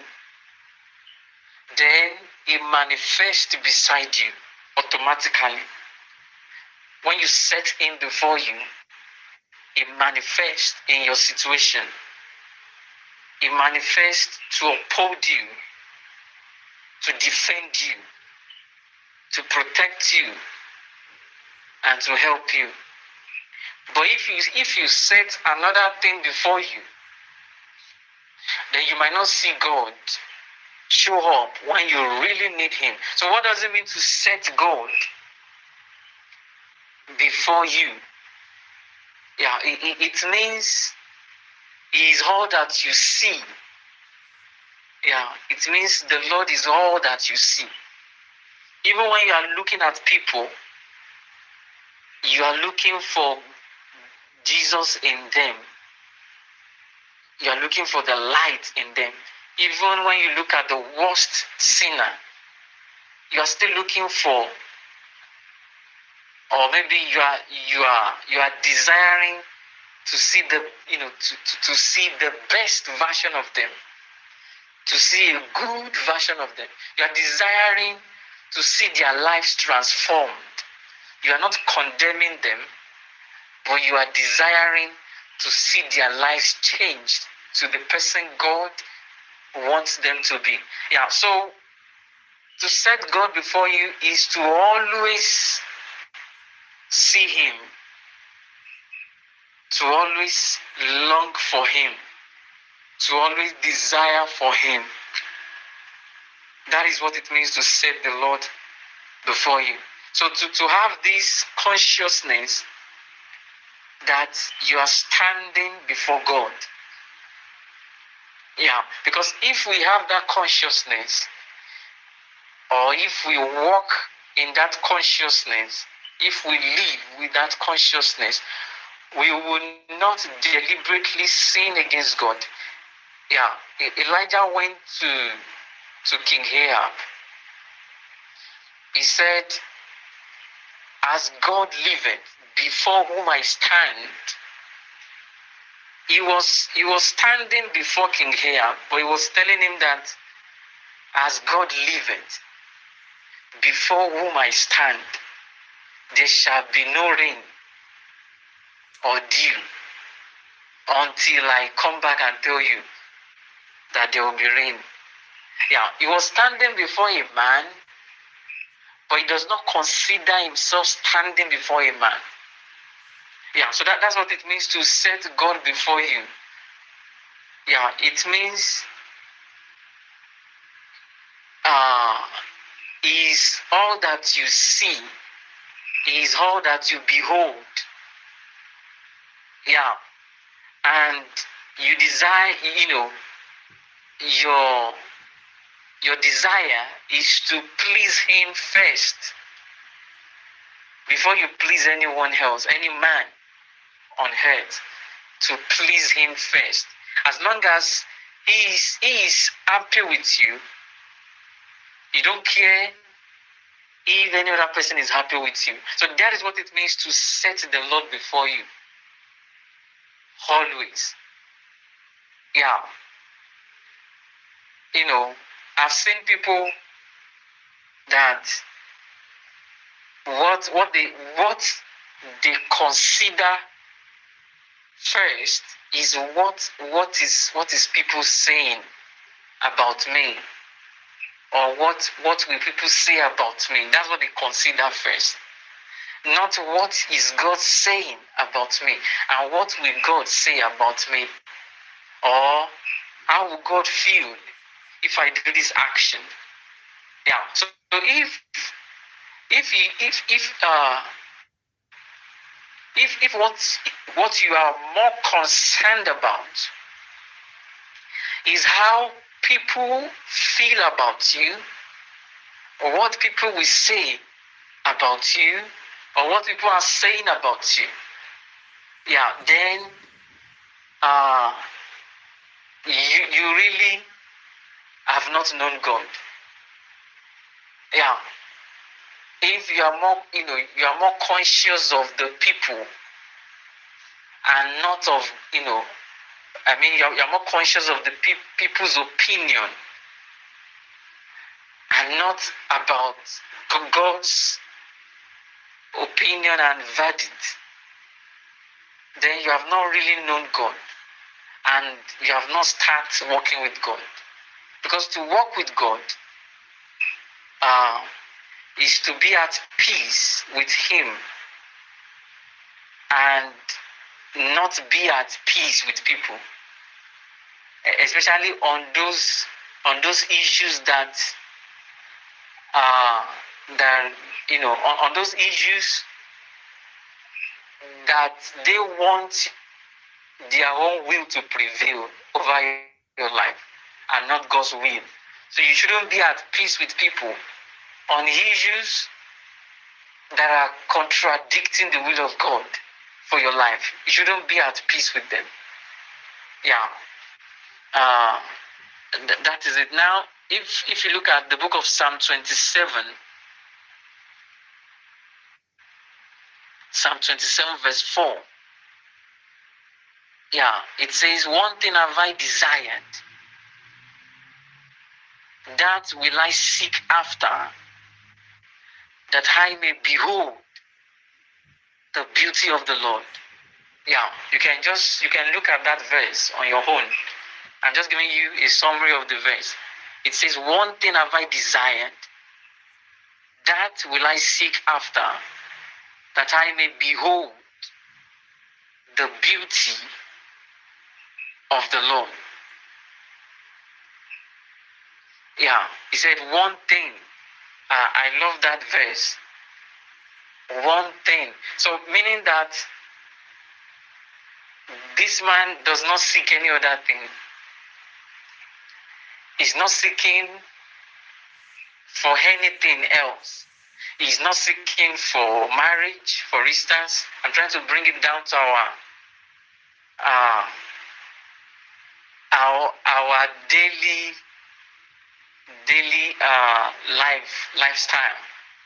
then He manifests beside you automatically. When you set Him before you, He manifests in your situation. He manifests to uphold you, to defend you, to protect you, and to help you. But if you if you set another thing before you, then you might not see God show up when you really need Him. So what does it mean to set God before you? Yeah, it, it, it means He is all that you see. Yeah, it means the Lord is all that you see. Even when you are looking at people, you are looking for Jesus in them. You are looking for the light in them. Even when you look at the worst sinner, you are still looking for, or maybe you are you are you are desiring to see the you know to, to, to see the best version of them. to see a good version of them. You are desiring to see their lives transformed. You are not condemning them, but you are desiring to see their lives changed to the person God wants them to be. Yeah, so to set God before you is to always see Him, to always long for Him, to always desire for Him. That is what it means to set the Lord before you. So to, to have this consciousness that you are standing before God. Yeah, because if we have that consciousness, or if we walk in that consciousness, if we live with that consciousness, we will not deliberately sin against God. Yeah, Elijah went to, to King Ahab. He said, as God liveth, before whom I stand. He was, he was standing before King Ahab, but he was telling him that, as God liveth, before whom I stand, there shall be no rain or dew until I come back and tell you that there will be rain. Yeah, he was standing before a man, but he does not consider himself standing before a man. Yeah, so that, that's what it means to set God before you. Yeah, it means uh, He is all that you see. He is all that you behold. Yeah, and you desire, you know, your your desire is to please Him first before you please anyone else, any man on earth, to please Him first. As long as He is, he is happy with you, you don't care if any other person is happy with you. So that is what it means to set the Lord before you. Always. Yeah. You know, I've seen people that what what they what they consider first is what what is what is people saying about me, or what what will people say about me. That's what they consider first, not what is God saying about me, and what will God say about me, or how will God feel if I do this action. Yeah, so, so if if you, if if uh if if what what you are more concerned about is how people feel about you, or what people will say about you, or what people are saying about you, yeah, then uh, you you really have not known God. Yeah, if you are more, you know, you are more conscious of the people and not of, you know, I mean, you're, you're more conscious of the pe- people's opinion and not about God's opinion and verdict, then you have not really known God, and you have not started walking with God. Because to walk with God uh, is to be at peace with Him and not be at peace with people, especially on those on those issues that uh, that you know on, on those issues that they want their own will to prevail over your life and not God's will. So you shouldn't be at peace with people on issues that are contradicting the will of God for your life. You shouldn't be at peace with them. Yeah. Uh, th- that is it. Now, if if you look at the book of Psalm twenty-seven, Psalm twenty-seven verse four, yeah, it says, one thing have I desired, that will I seek after, that I may behold the beauty of the Lord. Yeah, you can just, you can look at that verse on your own. I'm just giving you a summary of the verse. It says, one thing have I desired, that will I seek after, that I may behold the beauty of the Lord. Yeah, he said one thing. Uh, I love that verse. One thing. So meaning that this man does not seek any other thing. He's not seeking for anything else. He's not seeking for marriage, for instance. I'm trying to bring it down to our uh, our our daily daily uh, life lifestyle.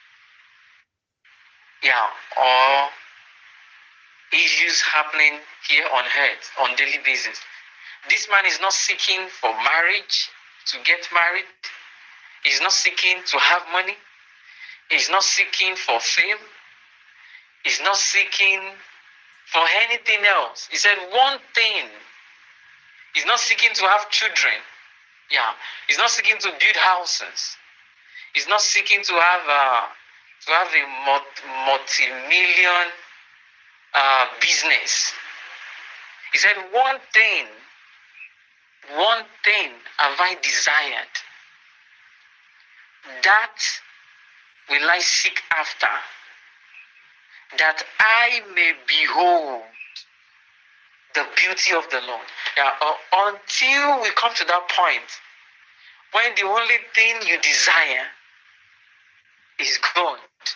Yeah, or issues happening here on earth on daily basis. This man is not seeking for marriage, to get married. He's not seeking to have money. He's not seeking for fame. He's not seeking for anything else. He said one thing. He's not seeking to have children. Yeah. He's not seeking to build houses. He's not seeking to have uh, to have a multi-million uh, business. He said one thing. One thing have I desired, that will I seek after, that I may behold the beauty of the Lord. Yeah, uh, until we come to that point when the only thing you desire is God,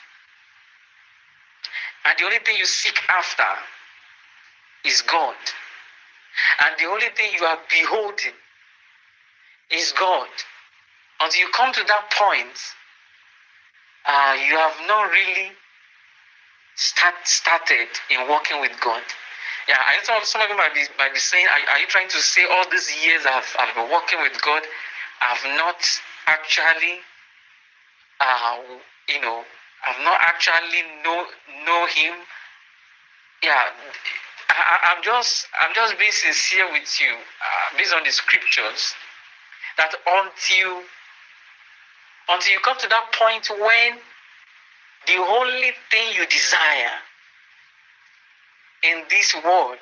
and the only thing you seek after is God, and the only thing you are beholding is God. Until you come to that point, uh, you have not really start, started in working with God. Yeah, I know some of you might be, might be saying, are, are you trying to say all these years I've, I've been working with God, I've not actually, uh, you know, I've not actually know know Him? Yeah, I, I'm just I'm just being sincere with you, uh, based on the scriptures, that until until you come to that point when the only thing you desire in this world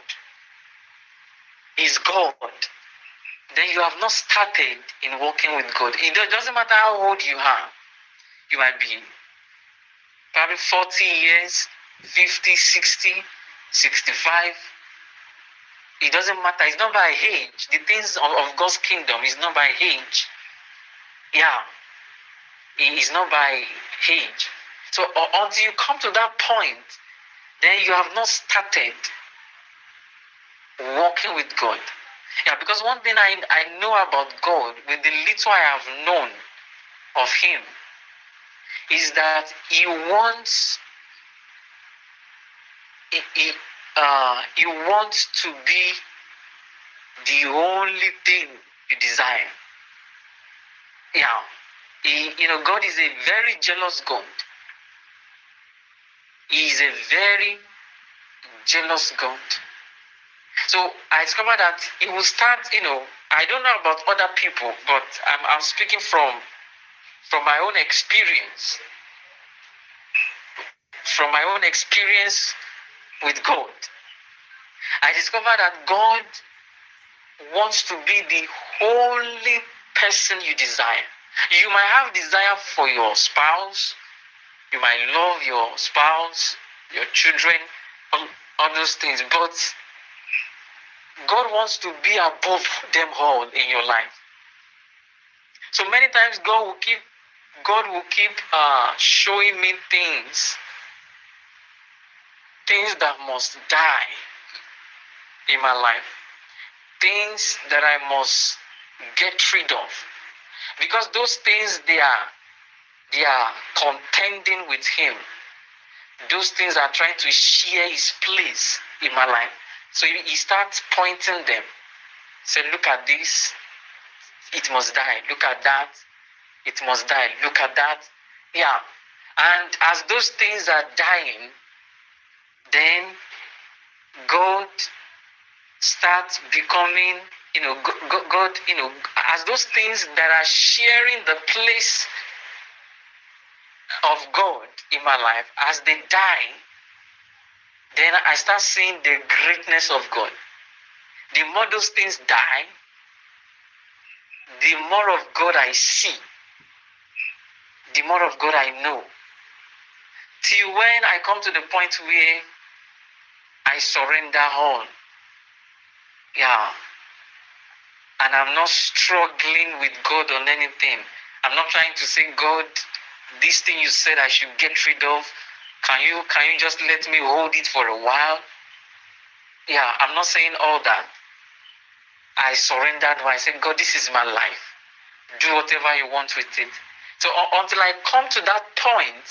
is God, then you have not started in working with God. It doesn't matter how old you are. You might be probably forty years, fifty, sixty, sixty-five. It doesn't matter. It's not by age. The things of, of God's kingdom is not by age. Yeah. It is not by age. So uh, until you come to that point, then you have not started walking with God. Yeah, because one thing I, I know about God, with the little I have known of Him, is that He wants He, he, uh, he wants to be the only thing you desire. Yeah, he, you know, God is a very jealous God. He is a very jealous God. So I discovered that He will start, you know, I don't know about other people, but I'm, I'm speaking from, from my own experience. From my own experience with God. I discovered that God wants to be the only person you desire. You might have desire for your spouse. You might love your spouse, your children, all, all those things. But God wants to be above them all in your life. So many times God will keep, God will keep uh, showing me things, things that must die in my life, things that I must get rid of, because those things, they are they are contending with Him. Those things are trying to share His place in my life. So he, he starts pointing them. Say, look at this, it must die. Look at that, It must die. Look at that. Yeah. And as those things are dying, then God starts becoming, you know, God, you know, as those things that are sharing the place of God in my life, as they die, then I start seeing the greatness of God. The more those things die, the more of God I see, the more of God I know. Till when I come to the point where I surrender all. Yeah. And I'm not struggling with God on anything. I'm not trying to say, God, this thing you said I should get rid of, can you can you just let me hold it for a while? Yeah, I'm not saying all that. I surrendered when I said, God, this is my life. Do whatever you want with it. So uh, until I come to that point,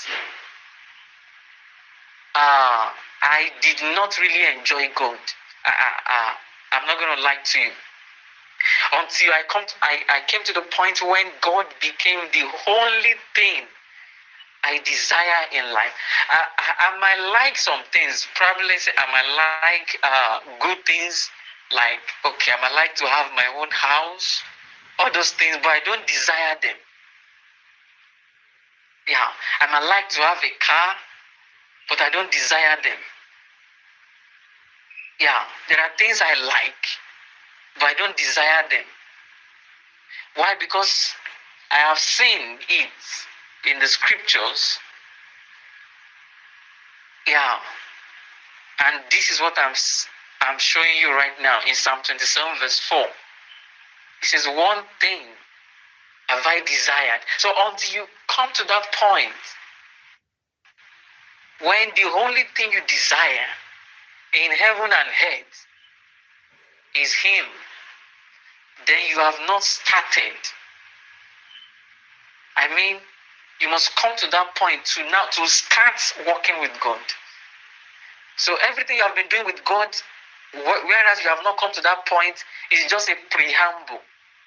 uh, I did not really enjoy God. I, I, I, I'm not going to lie to you. Until I come, to, I, I came to the point when God became the only thing I desire in life. I, I, I might like some things. Probably say I might like uh, good things, like, okay, I might like to have my own house, all those things, but I don't desire them. Yeah, I might like to have a car, but I don't desire them. Yeah, there are things I like, but I don't desire them. Why? Because I have seen it in the scriptures. Yeah, and this is what I'm I'm showing you right now in Psalm twenty-seven verse four. It says, one thing have I desired. So until you come to that point, when the only thing you desire in heaven and earth is Him, then you have not started. I mean, you must come to that point to now to start working with God. So everything you have been doing with God, whereas you have not come to that point, is just a preamble.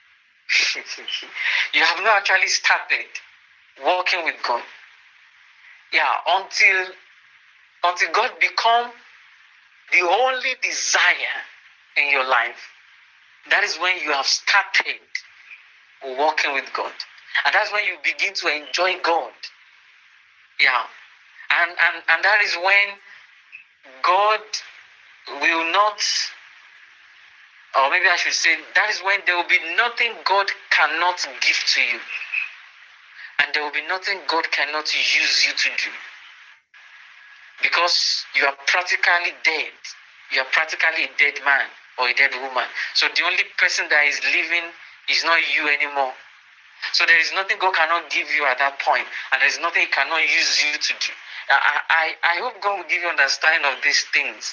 You have not actually started working with God. Yeah, until until God become the only desire in your life. That is when you have started working with God. And that's when you begin to enjoy God. Yeah. And and, and that is when God will not, or maybe I should say, that is when there will be nothing God cannot give to you. And there will be nothing God cannot use you to do. Because you are practically dead. You are practically a dead man or a dead woman. So the only person that is living is not you anymore. So there is nothing God cannot give you at that point, and there is nothing He cannot use you to do. I, I, I hope God will give you understanding of these things.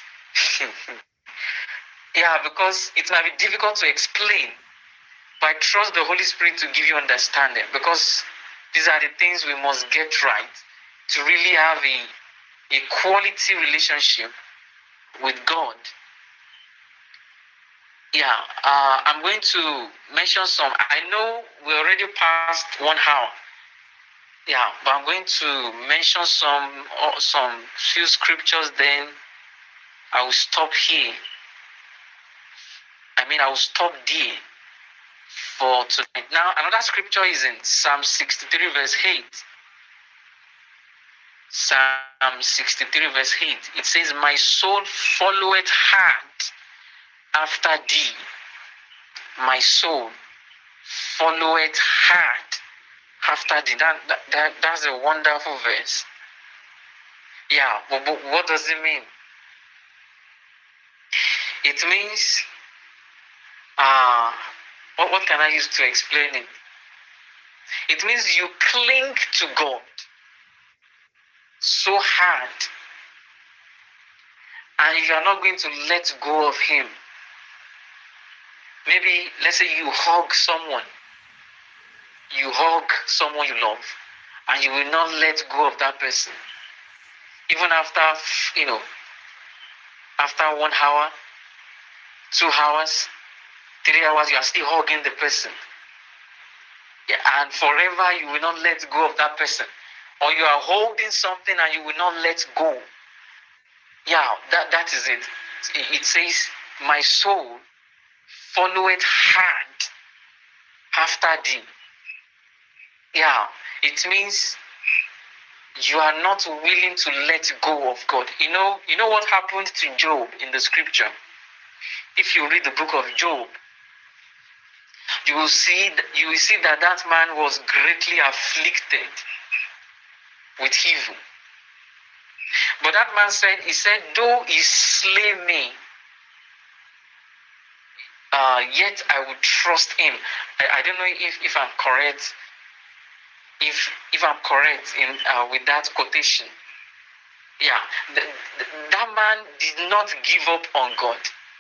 Yeah, because it might be difficult to explain, but I trust the Holy Spirit to give you understanding, because these are the things we must get right to really have a, a quality relationship with God. Yeah, uh, I'm going to mention some. I know we already passed one hour. Yeah, but I'm going to mention some uh, some few scriptures. Then I will stop here. I mean, I will stop there for tonight. Now, another scripture is in Psalm sixty-three, verse eight. Psalm sixty-three, verse eight. It says, "My soul followeth hard after thee. My soul followeth hard after thee." That, that, that, that's a wonderful verse. Yeah, but, but what does it mean? It means, uh, what, what can I use to explain it? It means you cling to God so hard, and you are not going to let go of Him. Maybe, let's say you hug someone, you hug someone you love, and you will not let go of that person. Even after, you know, after one hour, two hours, three hours, you are still hugging the person. Yeah, and forever you will not let go of that person. Or you are holding something and you will not let go. Yeah, that, that is it. It says, my soul followeth hard after thee. Yeah, it means you are not willing to let go of God. You know, you know what happened to Job in the scripture? If you read the book of Job, you will see you will see that that man was greatly afflicted with evil. But that man said, he said, though he slay me, uh, yet I would trust him. I, I don't know if, if I'm correct, if if I'm correct in uh, with that quotation. Yeah, the, the, that man did not give up on God.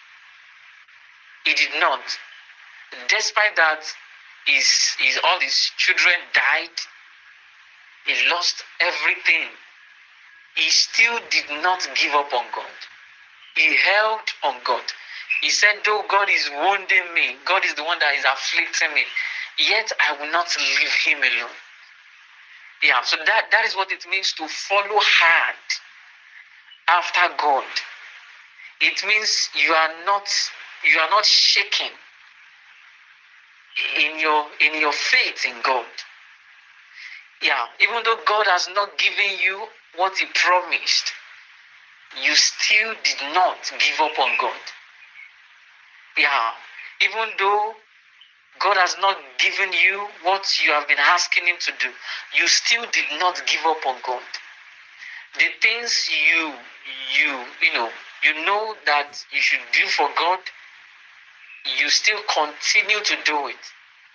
He did not. Despite that, his, his all his children died. He lost everything. He still did not give up on God. He held on God. He said, though God is wounding me, God is the one that is afflicting me, yet I will not leave him alone. Yeah, so that, that is what it means to follow hard after God. It means you are not you are not shaken in your in your faith in God. Yeah, even though God has not given you what he promised, you still did not give up on God. Yeah, even though God has not given you what you have been asking him to do, you still did not give up on God. The things you you you know you know that you should do for God, you still continue to do it.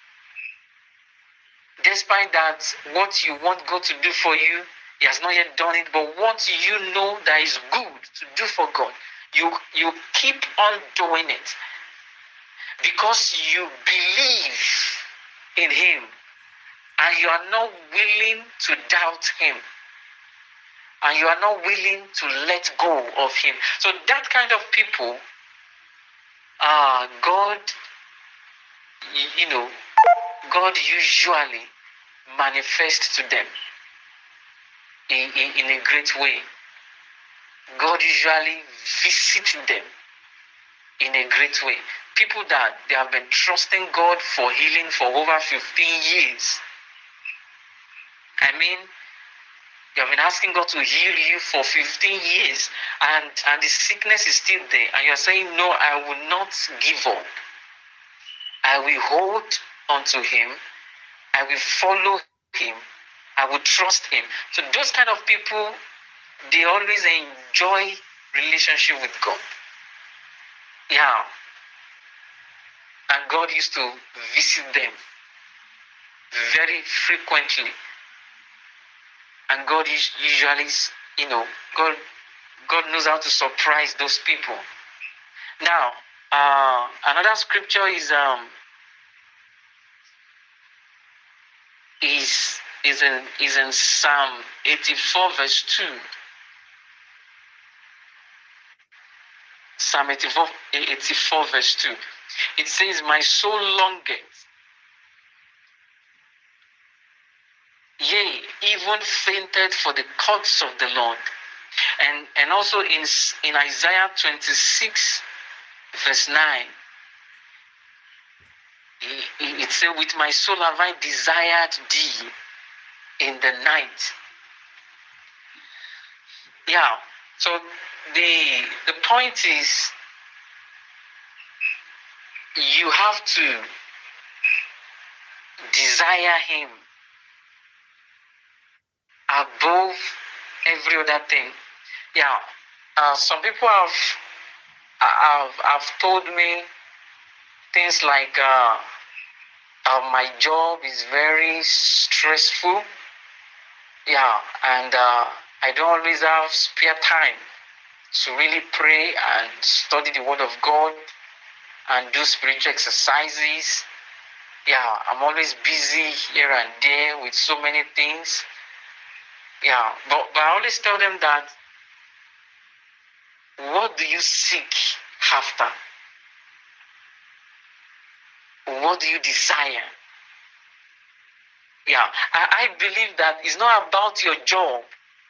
Despite that, what you want God to do for you, he has not yet done it, but what you know that is good to do for God, you you keep on doing it because you believe in him and you are not willing to doubt him and you are not willing to let go of him. So that kind of people, uh, God, you know, God usually manifests to them in, in, in a great way. God usually visits them in a great way. People that they have been trusting God for healing for over fifteen years. I mean, you have been asking God to heal you for fifteen years and, and the sickness is still there. And you're saying, no, I will not give up. I will hold onto him. I will follow him. I will trust him. So those kind of people, they always enjoy relationship with God. Yeah. And God used to visit them very frequently. And God usually, you know, God, God knows how to surprise those people. Now, uh, another scripture is um is is in is in Psalm eighty-four verse two. Psalm eighty-four, eighty-four verse two. It says, my soul longeth, yea, even fainted for the courts of the Lord. And and also in, in Isaiah twenty-six verse nine, it, it says, with my soul have I desired thee in the night. Yeah, so the the point is, you have to desire him above every other thing. Yeah, uh, some people have, have have told me things like, uh, uh, my job is very stressful. Yeah, and uh, I don't always have spare time to really pray and study the Word of God and do spiritual exercises. Yeah, I'm always busy here and there with so many things. Yeah, but, but I always tell them that, what do you seek after? What do you desire? Yeah, I, I believe that it's not about your job.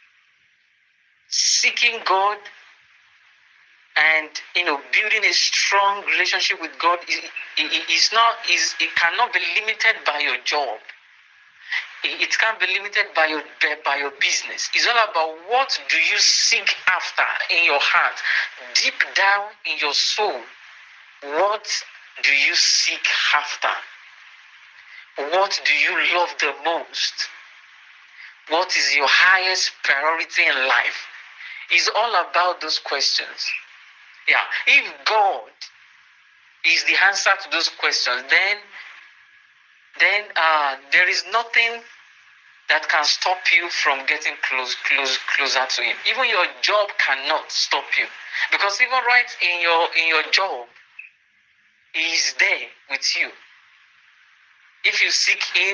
Seeking God and you know building a strong relationship with God is, is not is it cannot be limited by your job. It can't be limited by your by your business. It's all about what do you seek after in your heart, deep down in your soul. What do you seek after? What do you love the most? What is your highest priority in life? It's all about those questions. Yeah. If God is the answer to those questions, then then uh, there is nothing that can stop you from getting close, close, closer to Him. Even your job cannot stop you, because even right in your in your job, He is there with you. If you seek Him,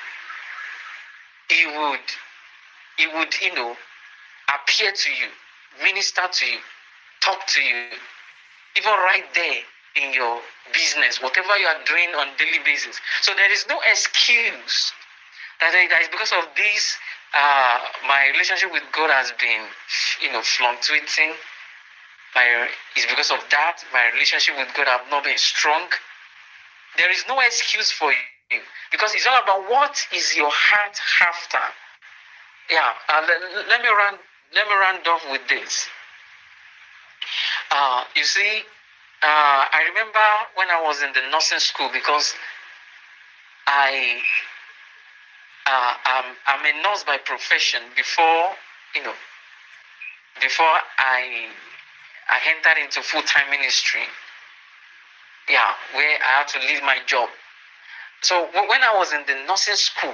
He would He would you know appear to you, minister to you, talk to you, even right there in your business, whatever you are doing on a daily basis. So there is no excuse that is because of this. Uh, my relationship with God has been, you know, fluctuating. My it's because of that my relationship with God have not been strong. There is no excuse for you, because it's all about what is your heart after. Yeah, uh, let, let me run. Let me round off with this. Uh, you see, uh, I remember when I was in the nursing school, because I, uh, I'm, I'm a nurse by profession. Before, you know, before I, I entered into full-time ministry. Yeah, where I had to leave my job. So when I was in the nursing school,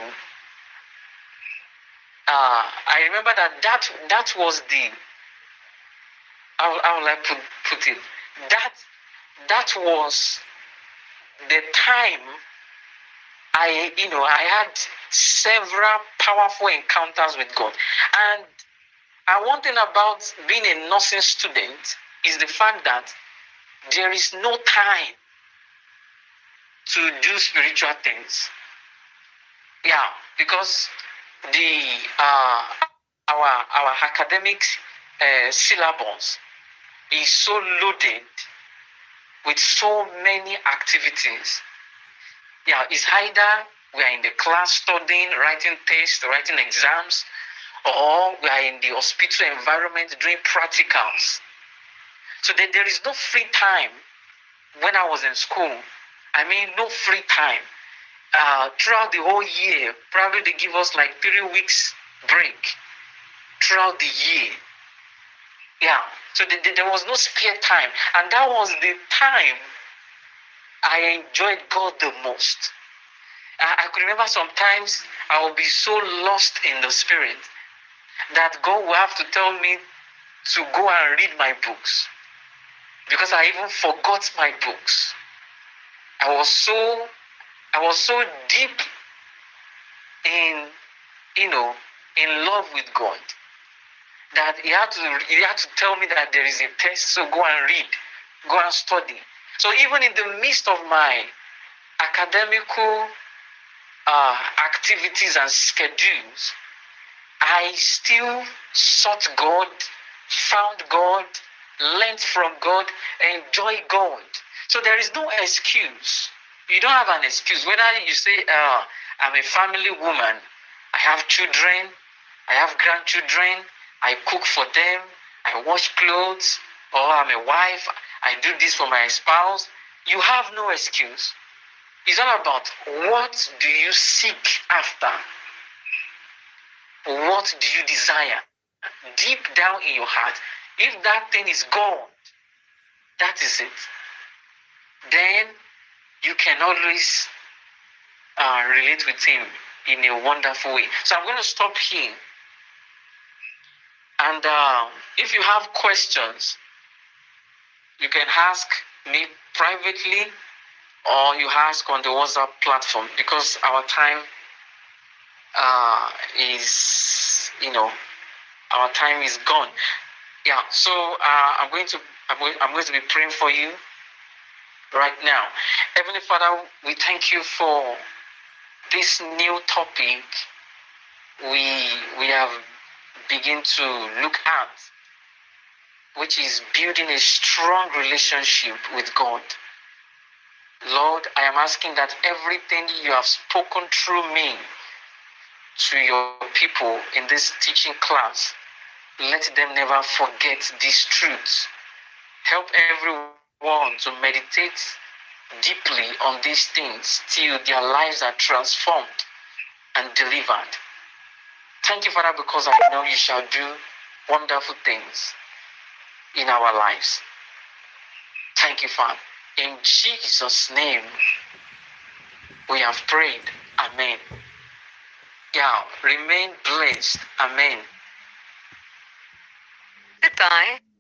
uh, I remember that that that was the how, how will I put put it? That that was the time I, you know, I had several powerful encounters with God. And uh, one thing about being a nursing student is the fact that there is no time to do spiritual things. Yeah, because the uh, our our academic uh, syllabus is so loaded with so many activities. Yeah, it's either we are in the class studying, writing tests, writing exams, or we are in the hospital environment doing practicals. So that there is no free time when I was in school. I mean, no free time. Uh, throughout the whole year, probably they give us like three weeks break throughout the year. Yeah, so the, the, there was no spare time. And that was the time I enjoyed God the most. I, I could remember sometimes I would be so lost in the spirit that God will have to tell me to go and read my books, because I even forgot my books. I was so I was so deep in you know in love with God that he had to he had to tell me that there is a test, so go and read, go and study. So even in the midst of my academical uh, activities and schedules, I still sought God, found God, learned from God, enjoy God. So there is no excuse. You don't have an excuse. Whether you say, uh, I'm a family woman, I have children, I have grandchildren, I cook for them, I wash clothes, or I'm a wife, I do this for my spouse. You have no excuse. It's all about what do you seek after? What do you desire deep down in your heart? If that thing is God, that is it. Then you can always uh, relate with Him in a wonderful way. So I'm going to stop here. And uh, if you have questions, you can ask me privately, or you ask on the WhatsApp platform, because our time uh, is, you know, our time is gone. Yeah, so uh, I'm going to I'm going, I'm going to be praying for you right now. Heavenly Father, we thank you for this new topic we we have begin to look at, which is building a strong relationship with God. Lord, I am asking that everything you have spoken through me to your people in this teaching class, let them never forget these truths. Help everyone to meditate deeply on these things till their lives are transformed and delivered. Thank you, Father, because I know you shall do wonderful things in our lives. Thank you, Father. In Jesus' name, we have prayed. Amen. Yeah, remain blessed. Amen. Goodbye.